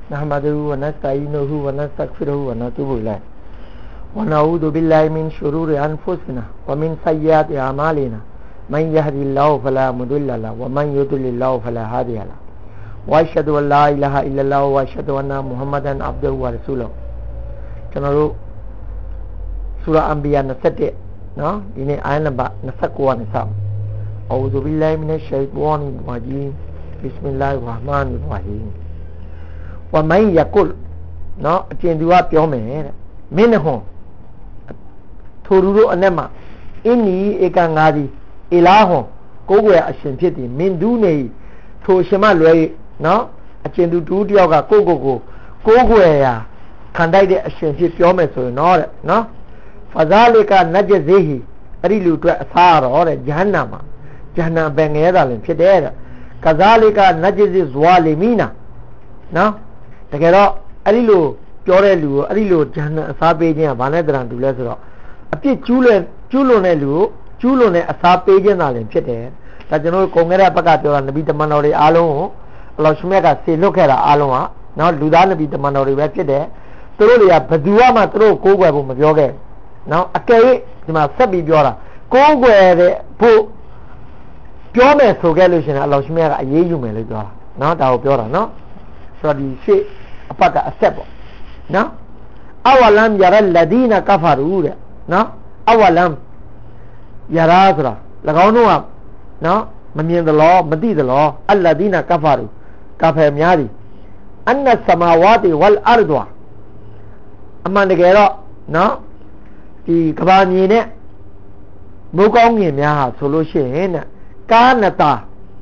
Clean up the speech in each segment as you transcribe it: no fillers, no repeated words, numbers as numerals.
نحمده ونستعينه ونستغفره ونتوب إليه ونعوذ بالله من شرور أنفسنا ومن سيئات أعمالنا من يهدي الله فلا مضل له ومن يضلل الله فلا هادي له وأشهد أن لا إله إلا الله وأشهد أن محمدا عبده ورسوله ကျွန်တော်တို့စူရာအန်ဘီယာ27เนาะဒီနေ့အာယတ်နံပါတ်29ကနေစအောင်အူဇူဘီလာဟ်မီနရှ်ရှိጧနီရဂျီမ်ဘစ်မီလာဟ်ရာဟ်မာနီရ်ရဟီမ်ဝမန်ယကုလ်เนาะအကျဉ်သူကပြောမယ်တဲ့မင်းနှဟွန်ထိုလူတို့အနက်မှာအင်းနီဧကငါးဒီအီလာဟွန်ကိုယ်ွယ်အရှင်ဖြစ်သည်မင်းဒူးနေထိုရှင်မလွယ်เนาะအကျဉ်သူတူတယောက်ကကိုယ်ွယ်ရာခံတိုက်တဲ့အရှင်ဖြစ်ပြောမယ်ဆိုရင်တော့တဲ့เนาะဖဇာလီကနဂျဇီဟီအဲ့ဒီလူအတွက်အစားတော့တဲ့ဂျဟန္နမ်မှာဂျဟန္နမ်ပဲငဲတာလည်းဖြစ်တယ်တဲ့ကဇာလီကနဂျဇီဇဝါလီမီနာเนาะတကယ်တော့အဲ့ဒီလိုပြောတဲ့လူကိုအဲ့ဒီလိုဂျဟန္နမ်အစားပေးခြင်းကဘာနဲ့တရံတူလဲဆိုတော့အပြစ်ကျူးလွန်တဲ့လူကိုကျူးလွန်တဲ့အစားပေးခြင်းသာလည်းဖြစ်တယ်ဒါကျွန်တော်ကိုငဲတဲ့ဘက်ကပြောတာနဗီတမန်တော်တွေအားလုံးကိုအလ္လာဟ်ရှမြတ်ကဆေလွတ်ခဲ့တာအားလုံးဟာเนาะလူသားနဗီတမန်တော်တွေပဲဖြစ်တယ်သူတို့တွေကဘယ်သူမှသူတို့ကိုးကွယ်ဖို့မပြောခဲ့နော်အကယ်၍ဒီမှာဆက်ပြီးပြောတာကိုးကွယ်တဲ့ဖို့ပြောမယ်ဆိုခဲ့လို့ရှိရင်အလ္လာဟ်ရှမြတ်ကအရေးယူမယ်လို့ပြောတာနော်ဒါကိုပြောတာနော်ဆိုတော့ဒီရှေ့အပတ်ကအဆက်ပေါ့နော်အဝလမ်ယရလ်ဒီနာကဖရူတဲ့နော်အဝလမ်ယရာဆိုတာ၎င်းတို့ကနော်မမြင်သလားမသိသလားအလ္လဒီနာကဖရူကဖယ်များသည်အန်နစမာဝါတီဝလ်အာရဒ်အမှန်တကယ်တော့နော်ဒီကဘာမြေနဲ့မိုးကောင်းငင်များဟာဆိုလို့ရှိရင်တဲ့ကာနတာ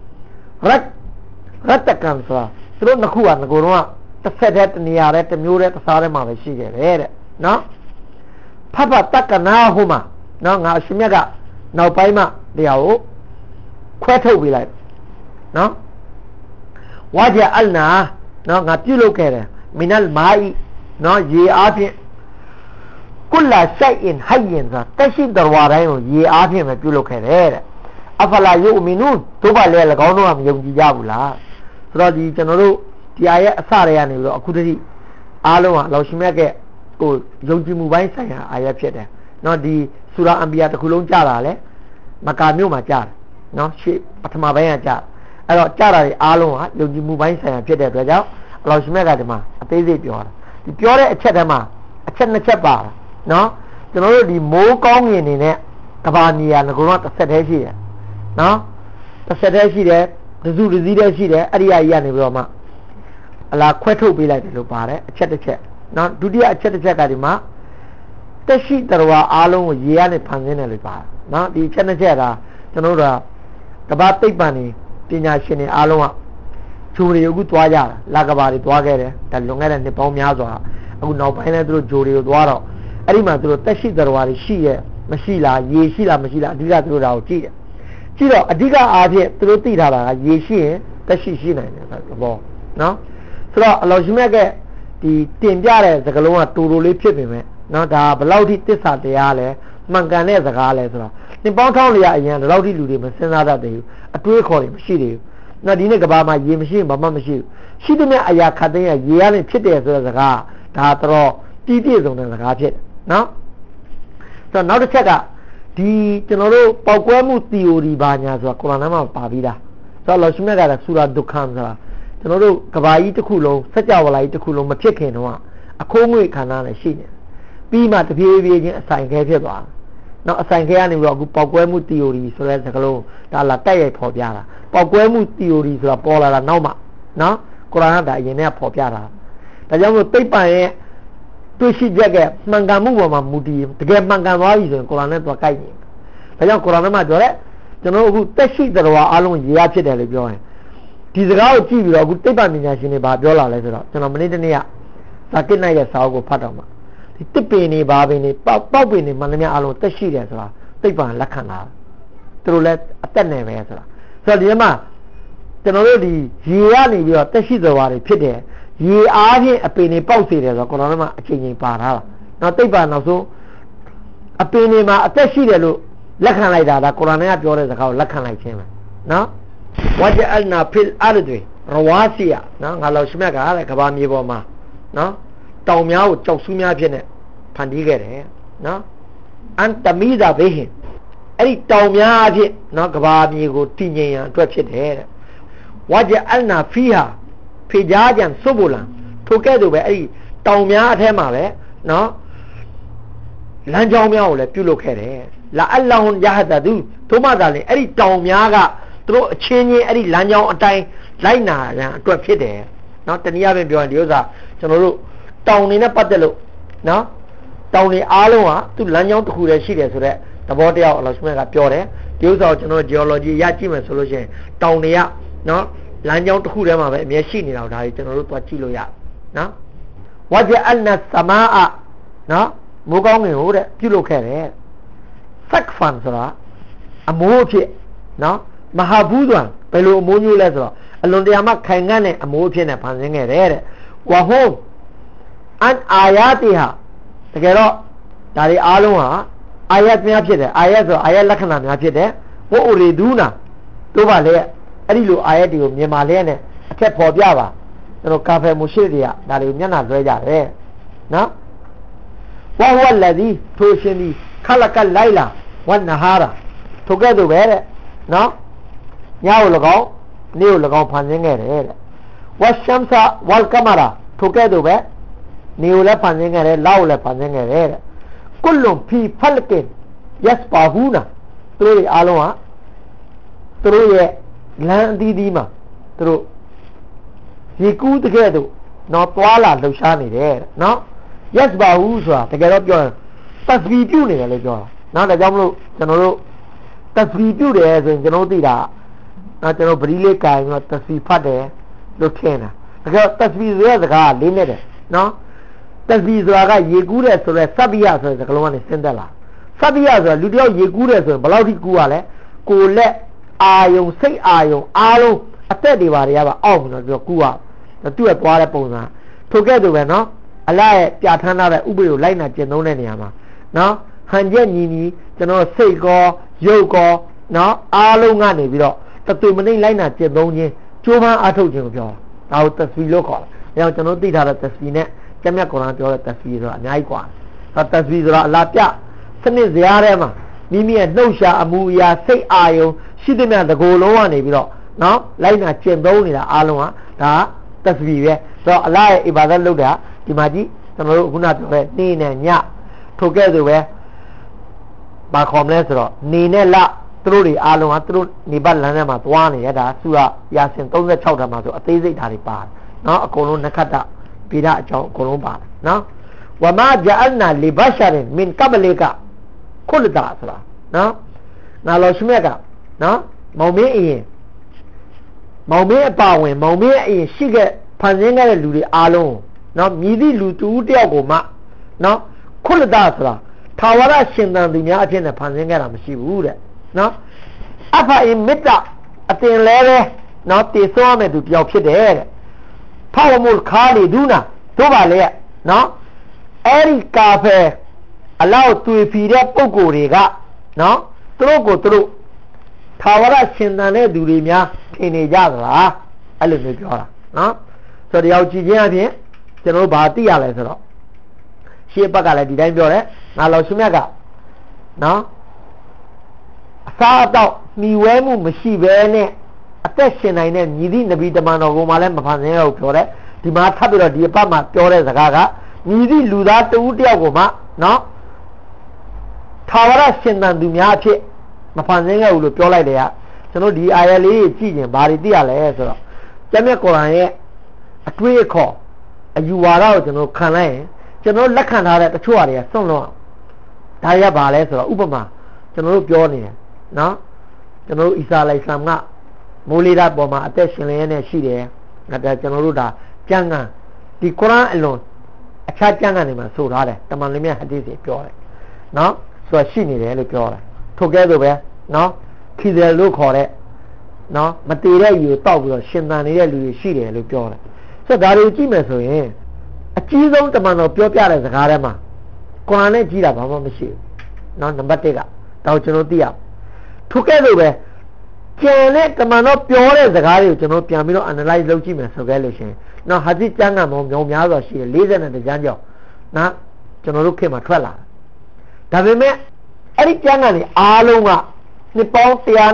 ရတ်တကန်ဆိုတာသူတို့နှစ်ခုကငကိုတော့တစ်ဆက်တည်းတနေရာတည်းတစ်မျိုးတည်းတစ်စားတည်းမှာပဲရှိခဲ့တယ်တဲ့နော်ဖဖတက္ကနာဟိုမှာနော်ငါအရှင်မြတ်ကနောက်ပိုင်းမှာတရားကိုခွဲထုတ်ပေးလိုက်နော်ဝါဂျအလ်နာနော်ငါပြုတ်လုပ်ခဲ့တယ်မီနလ်မာအီနော်ရေအားဖြင့်ကုလရှိုင်အင်ဟိုင်ယင်သာတက်ရှိတော်ဝါတိုင်းကိုရေအားဖြင့်ပဲပြုလုပ်ခဲ့တယ်တဲ့အဖလာယုမီနူတို့ပါလေ၎င်းတို့ကမယုံကြည်ကြဘူးလားဆိုတော့ဒီကျွန်တော်တို့ဒီအာရဲ့အစတွေကနေပြီးတော့အခုတည်းအားလုံးကလောရှင်မြတ်ကဟိုယုံကြည်မှုပိုင်းဆိုင်ရာအာရဖြစ်တယ်နော်ဒီစူရာအန်ဘီယာတစ်ခုလုံးကြားတာလေမကာမြို့မှာကြားတယ်နော်ရှေ့ပထမပိုင်းကကြားအဲ့တော့ကြားတာတွေအားလုံးကယုံကြည်မှုပိုင်းဆိုင်ရာဖြစ်တဲ့အတွက်ကြောင့်လောရှင်မြတ်ကဒီမှာအသေးစိတ်ပြောတာဒီပြောတဲ့အချက်တည်းမှာအချက်နှစ်ချက်ပါနော်ကျွန်တော်တို့ဒီမိုးကောင်းငင်နေနဲ့ကဘာနီယာငကုံတော့တစ်ဆက်တည်းရှိတယ်နော်တစ်ဆက်တည်းရှိတယ်တစုတစည်းတည်းရှိတယ်အဲ့ဒီအကြီးကနေပြီးတော့မှအလားခွဲထုတ်ပေးလိုက်တယ်လို့ပါတယ်အချက်တစ်ချက်နော်ဒုတိယအချက်တစ်ချက်ကဒီမှာတက်ရှိတော်ဝါအားလုံးကိုရေကနေဖန်ဆင်းတယ်လို့ပါတယ်နော်ဒီအချက်နှစ်ချက်ကကျွန်တော်တို့ကဘာသိပ္ပံနေပညာရှင်တွေအားလုံးကဂျိုတွေအခုသွားကြတာလာကဘာတွေသွားခဲ့တယ်ဒါလွန်ခဲ့တဲ့နှစ်ပေါင်းများစွာအခုနောက်ပိုင်းလည်းသူတို့ဂျိုတွေကိုသွားတော့အဲ့ဒီမှာသူတို့တက်ရှိတော်ဝါတွေရှိရဲ့မရှိလားရေရှိလားမရှိလားအဓိကသူတို့ဒါကိုကြည့်တယ်ကြည့်တော့အဓိကအားဖြင့်သူတို့သိထားတာကရေရှိရင်တက်ရှိနိုင်တယ်ဆိုတော့နော်ဆိုတော့အလ္လာဟ်ရှင်မြတ်ကဒီတင်ပြတဲ့စကားလုံးကတူတူလေးဖြစ်ပေမဲ့နော်ဒါဘယ်လောက်ထိတစ္ဆာတရားလဲမှန်ကန်တဲ့စကားလဲဆိုတော့သင်ပေါင်းထောင်းလျာအရင်ဘယ်လောက်ထိလူတွေမစဉ်းစားတတ်သေးဘူးအတွေးခေါ်တွေမရှိသေးဘူးနော်ဒီနေ့ကဘာမှာရေမရှိရင်ဘာမှမရှိဘူးရှိတဲ့မြတ်အရာခတ်သိမ်းရရေရနဲ့ဖြစ်တယ်ဆိုတဲ့စကားဒါတော့ပြည့်စုံတဲ့စကားဖြစ်တယ်နော်ဆိုတော့နောက်တစ်ချက်ကဒီကျွန်တော်တို့ပေါက်ကွဲမှု theory ဘာညာဆိုတာကုရ်အာန်ထဲမှာပါပြီးသားဆိုတော့လောရှင်မြတ်ကဆူရာဒုခမ်ဆိုတာကျွန်တော်တို့ကဘာကြီးတစ်ခုလုံးစัจ java လာကြီးတစ်ခုလုံးမဖြစ်ခင်တော့အခိုးငွေခန္ဓာနဲ့ရှိနေပြီးမှတပြေးပြေးချင်းအဆိုင်ခဲဖြစ်သွားတယ်နော်အဆိုင်ခဲကနေပြီးတော့အခုပေါက်ကွဲမှု theory ဆိုတဲ့စကားလုံးဒါလာတက်ရိုက်ဖော်ပြတာပေါက်ကွဲမှု theory ဆိုတာပေါ်လာတာနောက်မှနော်ကုရ်အာန်ကဒါအရင်ကဖော်ပြတာဒါကြောင့်မို့သိပ္ပံရဲ့တွေ့ရှိချက်ကမှန်ကန်မှုပေါ်မှာမူတည်တကယ်မှန်ကန်သွားပြီဆိုရင်ကုရ်အာန်နဲ့သွားကိုက်နေဒါကြောင့်ကုရ်အာန်ထဲမှာပြောတယ်ကျွန်တော်တို့အခုတက်ရှိတော်ဝါအားလုံးရေရဖြစ်တယ်လို့ပြောရင်ဒီစကားကိုကြည့်ပြီးတော့အခုသိပ္ပံပညာရှင်တွေဘာပြောလာလဲဆိုတော့ကျွန်တော်မနေ့တနေ့ကဇာကိတ်နိုင်ရဲ့စာအုပ်ကိုဖတ်တော့မှဒီတစ်ပင်နေဘာပင်နေပေါက်ပင်နေမှန်သမျှအားလုံးတက်ရှိတယ်ဆိုတာသိပ္ပံလက်ခံတာသူတို့လည်းအသက်နဲ့ပဲဆိုတာဆိုတော့ဒီမှာကျွန်တော်တို့ဒီရေရနေပြီးတော့တက်ရှိတော်ဝါတွေဖြစ်တယ်ရေအားဖြင့်အပင်တွေပေါက်စေတယ်ဆိုတော့ကိုတော်တို့မှအချိန်ချင်းပါထားတာနောက်သိပ္ပံနောက်ဆုံးအပင်တွေမှာအသက်ရှိတယ်လို့လက်ခံလိုက်တာဒါကုရ်အာန်ကပြောတဲ့စကားကိုလက်ခံလိုက်ခြင်းပဲနော်ဝါဂျအလ်နာဖီလ်အာရဒ် rawasi no ngalo shimya ka le kaba mi bo ma no taung mya ko chok su mya phit ne phan ti ke de no an tamida behin အဲ့ဒီတောင်များအဖြစ်နော်ကဘာမြေကိုတည်ငြိမ်ရန်အတွက်ဖြစ်တယ်တဲ့ဝါဂျအလနာဖီဟာဖေကြားကြံစုပ်ဘူလံထိုကဲ့သို့ပဲအဲ့ဒီတောင်များအထက်မှာပဲနော်လမ်းကြောင်းများကိုလည်းပြုလုပ်ခဲ့တယ်လာအလ္လာဟ်ယာဟဒဒူတို့မှသာလေအဲ့ဒီတောင်များကသူတို့အချင်းချင်းအဲ့ဒီလမ်းကြောင်းအတိုင်းလိုက်နာရန်အတွက်ဖြစ်တယ်နော်တနည်းအားဖြင့်ပြောရင်ဒီဥစ္စာကျွန်တော်တို့တောင်နေနဲ့ပတ်သက်လို့နော်တောင်နေအားလုံးဟာသူ့လမ်းကြောင်းတစ်ခုတည်းရှိတယ်ဆိုတော့သဘောတရားအလ္လာဟ်ဆုဘဟာနပြောတယ်ဒီဥစ္စာကိုကျွန်တော် geology ရကြည့်မယ်ဆိုလို့ရှိရင်တောင်တွေကနော်လမ်းကြောင်းတစ်ခုတည်းမှာပဲအမြဲရှိနေတာဒါကြီးကျွန်တော်တို့သွားကြည့်လို့ရနော်ဝါဂျအလ်နစမာအနော်မိုးကောင်းငင်ဟိုတဲ့ပြုလုပ်ခဲ့တယ်ဆက်ဖန်ဆိုတာအမိုးဖြစ်နော်မဟာဘူးသွန်ဘယ်လိုအမိုးမျိုးလဲဆိုတော့အလွန်တရာမှခိုင်ငတ်တဲ့အမိုးဖြစ်နေဖန်ဆင်းခဲ့တယ်တဲ့ဝါဟူအန်အာယာတီဟာတကယ်တော့ဒါတွေအားလုံးဟာအာယတ်များဖြစ်တယ်အာယတ်ဆိုအာယတ်လက္ခဏာများဖြစ်တယ်ဝိုရီဒူနာတို့ပါလေအဲ့ဒီလိုအာယတ်တွေကိုမြင်ပါလေနဲ့အထက်ပေါ်ပြပါကျွန်တော်ကာဖယ်မူရှိတွေကဒါတွေကိုမျက်နှာလွှဲကြတယ်နော်ဝါဟဝလဒီထိုရှင်ဒီခလကလိုက်လာဝနဟာရာထိုကဲ့သို့ပဲတဲ့နော်ညကို၎င်းနေ့ကို၎င်းဖန်ဆင်းခဲ့တယ်တဲ့ဝရှမ်ဆာဝလ်ကမရာထိုကဲ့သို့ပဲနေ့ကိုလည်းဖန်ဆင်းခဲ့တယ်လကိုလည်းဖန်ဆင်းခဲ့တယ်တဲ့ကုလွန်ဖီဖလကင်ယက်ပါဟူနာသူတို့အားလုံးဟာသူတို့ရဲ့လမ်းအသီးသီးမှာသူတို့ရေကူးတကယ်တော့တော့သွားလာလှုပ်ရှားနေတယ်နော်ယက်ပါဟူဆိုတာတကယ်တော့ပြောရင်တက်ဗီပြုတ်နေတယ်လို့ပြောတာနော်ဒါကြောင့်မလို့ကျွန်တော်တို့တက်ဗီပြုတ်တယ်ဆိုရင်ကျွန်တော်သိတာနော်ကျွန်တော်ဗရီလေးကင်ပြီးတော့တက်ဗီဖတ်တယ်လို့ထင်တာတကယ်တက်ဗီဆိုတဲ့စကားလေးနဲ့တယ်နော်တက်ဗီဆိုတာကရေကူးတယ်ဆိုတော့စပ်ပိယဆိုတဲ့စကားလုံးကနေဆင်းသက်လာစပ်ပိယဆိုတာလူတယောက်ရေကူးတယ်ဆိုရင်ဘယ်လောက်ထိကူးရလဲကိုလက်အာယုံစိတ်အာယုံအားလုံးအသက်တွေပါတွေကအောက်မှာတော့ကူးရသူ့ရဲ့သွားတဲ့ပုံစံထိုကဲ့သို့ပဲနော်အလ္လာဟ်ရဲ့ပြဋ္ဌာန်းထားတဲ့ဥပဒေကိုလိုက်နာကျင့်သုံးတဲ့နေရာမှာနော်ဟန်ချက်ညီညီကျွန်တော်စိတ်ကောရုပ်ကောနော်အားလုံးကနေပြီးတော့တသွေမနှိမ့်လိုက်နာကျင့်သုံးခြင်းကြိုးပမ်းအားထုတ်ခြင်းကိုပြောတာဒါကိုတက်ဗီလို့ခေါ်တယ်အဲကြောင့်ကျွန်တော်သိထားတဲ့တက်ဗီနဲ့ကျမ်းမြတ်ကုရ်အာန်ပြောတဲ့တက်ဗီဆိုတာအများကြီးกว่าတက်ဗီဆိုတာအလ္လာဟ်ပြစနစ်စရာထဲမှာမိမိရဲ့နှုတ်ရှာအမူအရာစိတ်အာယုံရှိတဲ့မြတ်တကိုယ်လုံးကနေပြီးတော့နော်လိုက်နာကျင့်သုံးနေတာအားလုံးဟာဒါတက်ဗီပဲဆိုတော့အလ္လာဟ်ရဲ့အီဘာဒတ်လုပ်တာဒီမှာကြည့်ကျွန်တော်တို့ခုနပြောတဲ့နေ့နဲ့ညထိုကဲ့သို့ပဲဘာခေါ်မလဲဆိုတော့နေနဲ့လသူတို့တွေအားလုံးဟာသူတို့နေပတ်လမ်းထဲမှာသွားနေရတာဆူရယာစင်36ဓာတ်မှာဆိုအသေးစိတ်ဓာတ်တွေပါတယ်နော်အကုန်လုံးနက္ခတ္တဗေဒအကြောင်းအကုန်လုံးပါတယ်နော်ဝမာဂျအလ်နာလီဘရှာရင်မင်ကဘလီကခုလတာဆိုတာနော်ငါလောရှိမြက်ကနော်မောင်မင်းအရင်မောင်မင်းအပါဝင်မောင်မင်းအရင်ရှိခဲ့ဖန်ဆင်းခဲ့တဲ့လူတွေအားလုံးနော်မြည်သည့်လူတူတယောက်ကိုမှနော်ခုလတာဆိုတာထာဝရရှင်သန်သူများအဖြစ်နဲ့ဖန်ဆင်းခဲ့တာမရှိဘူးတဲ့နော်အဖာအင်မစ်တာအတင်လဲပဲနော်တည်ဆောရမယ်သူတယောက်ဖြစ်တယ်တဲ့ဖာဝမုလ်ခါလီဒူနာတို့ပါလေနော်အဲ့ဒီကာဖဲအလောက်တွေ့ဖီတဲ့ပုံကိုယ်တွေကနော်သူတို့ကိုသူတို့ထာဝရရှင်သန်တဲ့သူတွေများထင်နေကြသလားအဲ့လိုမျိုးပြောတာနော်ဆိုတော့တယောက်ကြည့်ခြင်းအပြင်ကျွန်တော်တို့ဘာသိရလဲဆိုတော့ရှေ့ဘက်ကလည်းဒီတိုင်းပြောတယ်ငါလောရှင်မြတ်ကနော်အစားအတော့မှီဝဲမှုမရှိဘဲနဲ့အသက်ရှင်နိုင်တဲ့မြည်သည့်နဗီတမန်တော်ကိုမှလည်းမဖန်ဆင်းရဘူးပြောတယ်ဒီမှာထပ်ပြီးတော့ဒီအပတ်မှာပြောတဲ့စကားကမြည်သည့်လူသားတဦးတယောက်ကိုမှနော်ထာဝရရှင်သန်သူများအဖြစ်မဖန်ဆင်းခဲ့ဘူးလို့ပြောလိုက်တယ်ကကျွန်တော်ဒီအာယတ်လေးကြည့်ရင်ဘာတွေသိရလဲဆိုတော့ကျမ်းမြတ်ကုရ်အာန်ရဲ့အတွေ့အခေါ်အယူဝါဒကိုကျွန်တော်ခံလိုက်ရင်ကျွန်တော်လက်ခံထားတဲ့တချို့ဟာတွေကစွန့်လွတ်ဒါရပါလဲဆိုတော့ဥပမာကျွန်တော်တို့ပြောနေတယ်နော်ကျွန်တော်တို့အီစာလိုင်ဆမ်ကမိုးလေးဓာတ်ပေါ်မှာအသက်ရှင်လျက်နဲ့ရှိတယ်ဒါကျွန်တော်တို့ဒါကျမ်းဂန်ဒီကုရ်အာန်အလွန်အခြားကျမ်းဂန်တွေမှာဆိုထားတယ်တမန်တော်မြတ်ဟဒီသ်တွေပြောတယ်နော်ဆိုတော့ရှိနေတယ်လို့ပြောတယ်ထို့ကဲ့သို့ပဲနော်ခီတယ်လို့ခေါ်တဲ့နော်မတည်တဲ့ယူတောက်ပြီးတော့ရှင်သန်နေတဲ့လူတွေရှိတယ်လို့ပြောတယ်ဆိုတော့ဒါတွေကိုကြည့်မယ်ဆိုရင်အကြီးဆုံးတမန်တော်ပြောပြတဲ့စကားထဲမှာကုရ်အာန်နဲ့ကြည့်တာဘာမှမရှိဘူးနော်နံပါတ်1ကဒါကိုကျွန်တော်သိရထို့ကဲ့သို့ပဲကျန်တဲ့တမန်တော်ပြောတဲ့စကားတွေကိုကျွန်တော်ပြန်ပြီးတော့ analyze လုပ်ကြည့်မယ်ဆိုကြလို့ရှင်နော်ဟာဒီကျမ်းဂန်ပေါင်းများစွာရှိတယ်40ကျမ်းကျော်နော်ကျွန်တော်တို့ခေတ်မှာထွက်လာဒါပေမဲ့အဲ့ဒီကျမ်းဂန်တွေအားလုံးကနှစ်ပေါင်း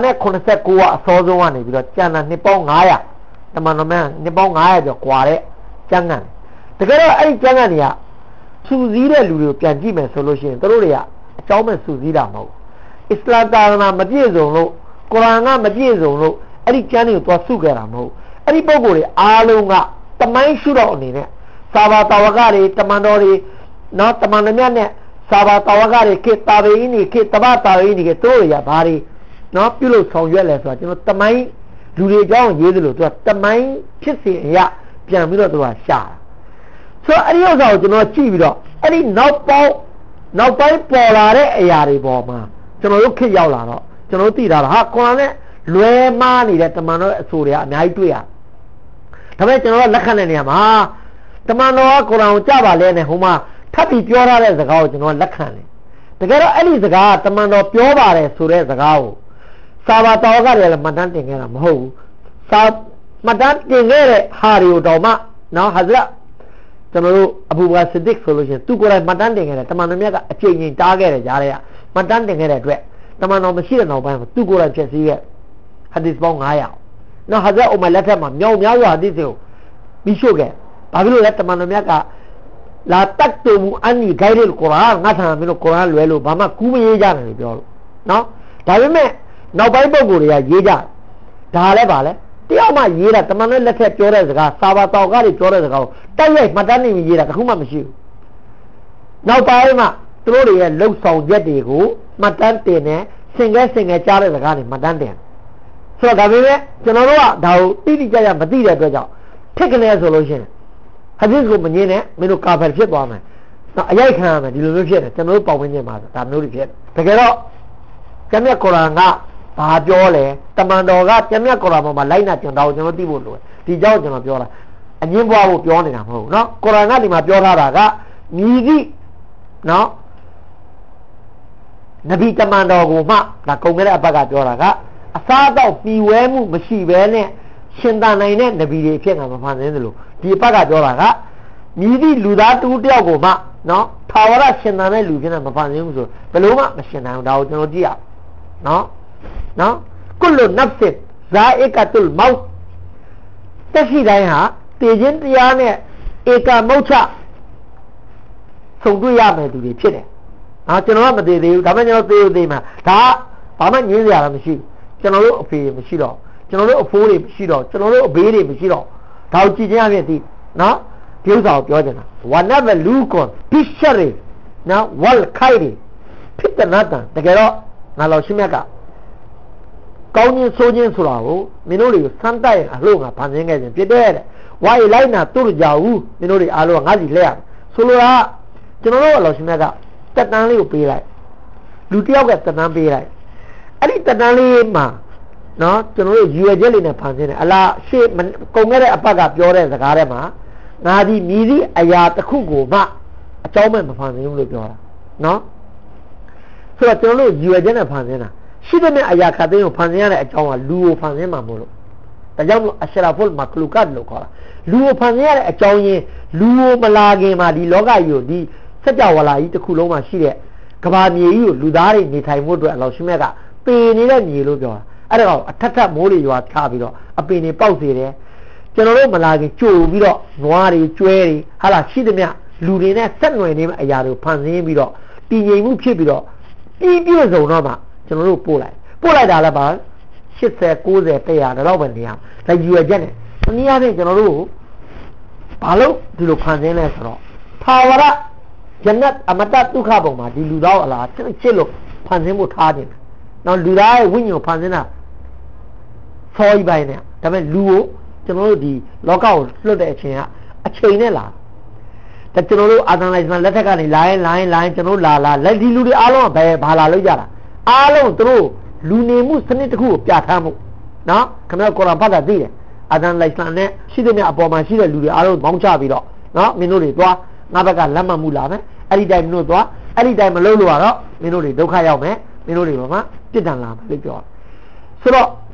189ကအစောဆုံးကနေပြီးတော့ကျန်တာနှစ်ပေါင်း900တမန်တော်များနှစ်ပေါင်း900ကျော်กว่าတဲ့ကျမ်းဂန်တကယ်တော့အဲ့ဒီကျမ်းဂန်တွေကစူးစီးတဲ့လူတွေကိုပြန်ကြည့်မယ်ဆိုလို့ရှိရင်တို့တွေကအကြောင်းမဲ့စူးစီးတာမဟုတ်အစ္စလာမ်သာသနာမပြည့်စုံလို့ကုရ်အာန်ကမပြည့်စုံလို့အဲ့ဒီကျမ်းတွေကိုသွားစုခဲ့တာမဟုတ်အဲ့ဒီပုံကိုယ်တွေအားလုံးကတမိုင်းရှုတော့အနေနဲ့စာဘာတာဝကတွေတမန်တော်တွေနော်တမန်တော်များနဲ့စာဘာတာဝကတွေခေတာဝေးနေခေတဘာတာဝေးနေခေတို့တွေကဘာတွေနော်ပြုလို့ဆောင်ရွက်လဲဆိုတာကျွန်တော်တမိုင်းလူတွေကြောင်းရေးသလိုသူကတမိုင်းဖြစ်စဉ်အရာပြန်ပြီးတော့သူကရှာတာဆိုတော့အဲ့ဒီဥစ္စာကိုကျွန်တော်ကြည့်ပြီးတော့အဲ့ဒီနောက်ပိုင်းပေါ်လာတဲ့အရာတွေပေါ်မှာကျွန်တော်တို့ခေတ်ရောက်လာတော့ကျွန်တော်တို့သိတာဟာကွန်နဲ့လွဲမားနေတဲ့တမန်တော်ရဲ့အဆိုတွေကအများကြီးတွေ့ရဒါပေမဲ့ကျွန်တော်တို့လက်ခံတဲ့နေရာမှာတမန်တော်ကကုရ်အာန်ကိုကြားပါလဲနဲ့ဟိုမှာထပ်ပြီးပြောထားတဲ့စကားကိုကျွန်တော်လက်ခံတယ်တကယ်တော့အဲ့ဒီစကားကတမန်တော်ပြောပါတယ်ဆိုတဲ့စကားကိုစာဘာတော်ကလည်းမှတ်တမ်းတင်ခဲ့တာမဟုတ်ဘူးစာမှတ်တမ်းတင်ခဲ့တဲ့ဟာတွေကိုတော့မှနော်ဟာဇရတ်ကျွန်တော်တို့အဘူဘကာဆစ်ဒစ်ဆိုလို့ရှိရင်သူကိုယ်တိုင်မှတ်တမ်းတင်ခဲ့တယ်တမန်တော်မြတ်ကအချိန်ချင်းတားခဲ့တယ်ကြားရမှတ်တမ်းတင်ခဲ့တဲ့အတွက်တမန်တော်မရှိတဲ့နောက်ပိုင်းမှာသူကိုယ်တိုင်ဖြစ်စည်းရဲ့ဟာဒီသ်ပေါင်း900နော်ဟာဇရတ်အိုမလက်ထက်မှာမြောက်များစွာဟာဒီသ်ကိုပြီးရှုခဲ့ဘာဖြစ်လို့လဲတမန်တော်မြတ်ကလာတက်တူမူအန်နီဂိုင်းရယ်ကုရ်အာန်ငါဆံမင်းတို့ကုရ်အာန်လွယ်လို့ဘာမှကူးမရေးကြနဲ့လို့ပြောလို့နော်ဒါပေမဲ့နောက်ပိုင်းပုံကိုယ်တွေကရေးကြဒါလည်းပါလဲတယောက်မှရေးတာတမန်တော်လက်ထက်ပြောတဲ့စကားစာဘာတော်ကတွေပြောတဲ့စကားကိုတိုက်ရိုက်မှတ်တမ်းနေပြီးရေးတာတခုမှမရှိဘူးနောက်ပိုင်းမှာသူတို့တွေရဲ့လှုပ်ဆောင်ချက်တွေကိုမှတ်တမ်းတင်နေစင်ငယ်ကြားတဲ့စကားတွေမှတ်တမ်းတင်ဆိုတော့ဒါပေမဲ့ကျွန်တော်တို့ကဒါကိုတိတိကျကျမသိတဲ့အတွက်ကြောင့်ထစ်ကနေဆိုလို့ရှိရင်ဟာဒီကိုမငင်းနဲ့မင်းတို့ကာဖယ်ဖြစ်သွားမယ်နော်အရိုက်ခံရမယ်ဒီလိုမျိုးဖြစ်တယ်ကျွန်တော်တို့ပေါဝင်ခြင်းမှာဒါမျိုးတွေဖြစ်တကယ်တော့ကျမ်းမြတ်ကုရ်အာန်ကဘာပြောလဲတမန်တော်ကကျမ်းမြတ်ကုရ်အာန်မှာလိုက်နာကျင့်တော်ကျွန်တော်သိဖို့လိုတယ်ဒီကြောင့်ကျွန်တော်ပြောတာအငင်းပွားဖို့ပြောနေတာမဟုတ်ဘူးเนาะကုရ်အာန်ကဒီမှာပြောထားတာကမြည်သည့်เนาะနဗီတမန်တော်ကိုမှဒါကုန်ခဲ့တဲ့အပတ်ကပြောတာကအစားတော့ပြီးဝဲမှုမရှိဘဲနဲ့ရှင်သန်နိုင်တဲ့နဗီတွေဖြစ်မှာမဖန်ဆင်းသလိုဒီအပတ်ကပြောတာကမြည်သည့်လူသားတူတယောက်ကိုမှเนาะထာဝရရှင်သန်တဲ့လူဖြစ်နေမဖန်ဆင်းဘူးဆိုဘယ်လို့မှမရှင်နိုင်ဘူးဒါကိုကျွန်တော်ကြည့်ရเนาะနော်ကုလနဖ်စ်ဇာအီကတုလ်မောက်တရှိတိုင်းဟာတည်ခြင်းတရားနဲ့ဧကမုတ်ချဆုံတွေ့ရမယ်သူတွေဖြစ်တယ်ကျွန်တော်ကမတည်သေးဘူးဒါပေမဲ့ကျွန်တော်သေးမှာဒါဘာမှညင်းစရာမရှိဘူးကျွန်တော်တို့အဖေမရှိတော့ကျွန်တော်တို့အဖိုးတွေမရှိတော့ကျွန်တော်တို့အဘေးတွေမရှိတော့ဒါကိုကြည့်ချင်းအဖြစ်သိနော်ဒီဥစ္စာကိုပြောချင်တာဝနဘလူကွန်ပိရှရီနော်ဝလ်ခိုင်ရီဖြစ်တဲ့နာတန်တကယ်တော့ငါလောရှင်းမြတ်ကကောင်းခြင်းဆိုးခြင်းဆိုတာကိုမင်းတို့တွေစမ်းတိုက်အလို့ငါဖန်ဆင်းခဲ့ခြင်းဖြစ်တဲ့ဝါရီလိုက်နာတို့ကြဘူးမင်းတို့တွေအားလုံးကငါစီလှည့်ရဆိုလိုတာကျွန်တော်တို့အလောရှင်မြတ်ကတက်တန်းလေးကိုပေးလိုက်လူတယောက်ကတက်တန်းပေးလိုက်အဲ့ဒီတက်တန်းလေးမှာနော်ကျွန်တော်တို့ရွယ်ချက်လေးနဲ့ဖန်ဆင်းတယ်အလားရှေ့ကုန်ခဲ့တဲ့အပတ်ကပြောတဲ့စကားထဲမှာငါဒီမြည်သည့်အရာတစ်ခုကိုမှအကြောင်းမဲ့မဖန်ဆင်းဘူးလို့ပြောတာနော်ဆိုတော့ကျွန်တော်တို့ရွယ်ချက်နဲ့ဖန်ဆင်းတာရှိတဲ့အရာခတ်သိမ်းကိုဖန်ဆင်းရတဲ့အကြောင်းကလူကိုဖန်ဆင်းမှာမို့လို့ဒါကြောင့်မို့အရှရာဖုလ်မကလူကတ်လို့ခေါ်တာလူကိုဖန်ဆင်းရတဲ့အကြောင်းရင်းလူကိုမလာခင်မှာဒီလောကကြီးကိုဒီစကြဝဠာကြီးတစ်ခုလုံးမှာရှိတဲ့ကဘာမြေကြီးကိုလူသားတွေနေထိုင်မှုအတွက်အလောရှိမြတ်ကပေနေတဲ့မြေလို့ပြောတာအဲ့ဒါကအထက်ထပ်မိုးတွေရွာချပြီးတော့အပင်တွေပေါက်စေတယ်ကျွန်တော်တို့မလာခင်ကြိုပြီးတော့နွားတွေကျွဲတွေဟာလာရှိသမျှလူတွေနဲ့ဆက်နွယ်နေတဲ့အရာတွေကိုဖန်ဆင်းပြီးတော့တည်ငြိမ်မှုဖြစ်ပြီးတော့ပြည့်စုံတော့မှကျွန်တော်တို့ပို့လိုက်တာလည်းပါ80 90 100တော့ပဲနေရဒါရွယ်ချက်နဲ့တနည်းအားဖြင့်ကျွန်တော်တို့ဘာလို့ဒီလိုဖန်ဆင်းလဲဆိုတော့ထာဝရဂျနတ်အမတဒုက္ခပုံမှာဒီလူသားအလားချစ်လို့ဖန်ဆင်းဖို့ထားတယ်နော်လူသားရဲ့ဝိညာဉ်ကိုဖန်ဆင်းတာစောကြီးပိုင်းနဲ့ဒါပေမဲ့လူကိုကျွန်တော်တို့ဒီလောကကိုလွတ်တဲ့အချိန်ကအချိန်နဲ့လာဒါကျွန်တော်တို့အာသန်လိုက်စမလက်ထက်ကနေလိုင်းကျွန်တော်လာလက်ဒီလူတွေအားလုံးကဘာလာလို့ကြတာအားလုံးသူတို့လူနေမှုစနစ်တစ်ခုကိုပြဋ္ဌာန်းမှုနော်ခင်ဗျာကုရ်အာန်ဖတ်တာသိတယ်အာသန်လိုက်စလမ်နဲ့ရှိတဲ့မြတ်အပေါ်မှာရှိတဲ့လူတွေအားလုံးမောင်းချပြီးတော့နော်မင်းတို့တွေသွားငါဘက်ကလက်မှတ်မှုလာမယ်အဲ့ဒီတိုင်းမင်းတို့သွားအဲ့ဒီတိုင်းမလုပ်လို့ရတော့မင်းတို့တွေဒုက္ခရောက်မယ်မင်းတို့တွေဘာမှပြစ်ဒဏ်လာမယ်လို့ပြောဆိုတော့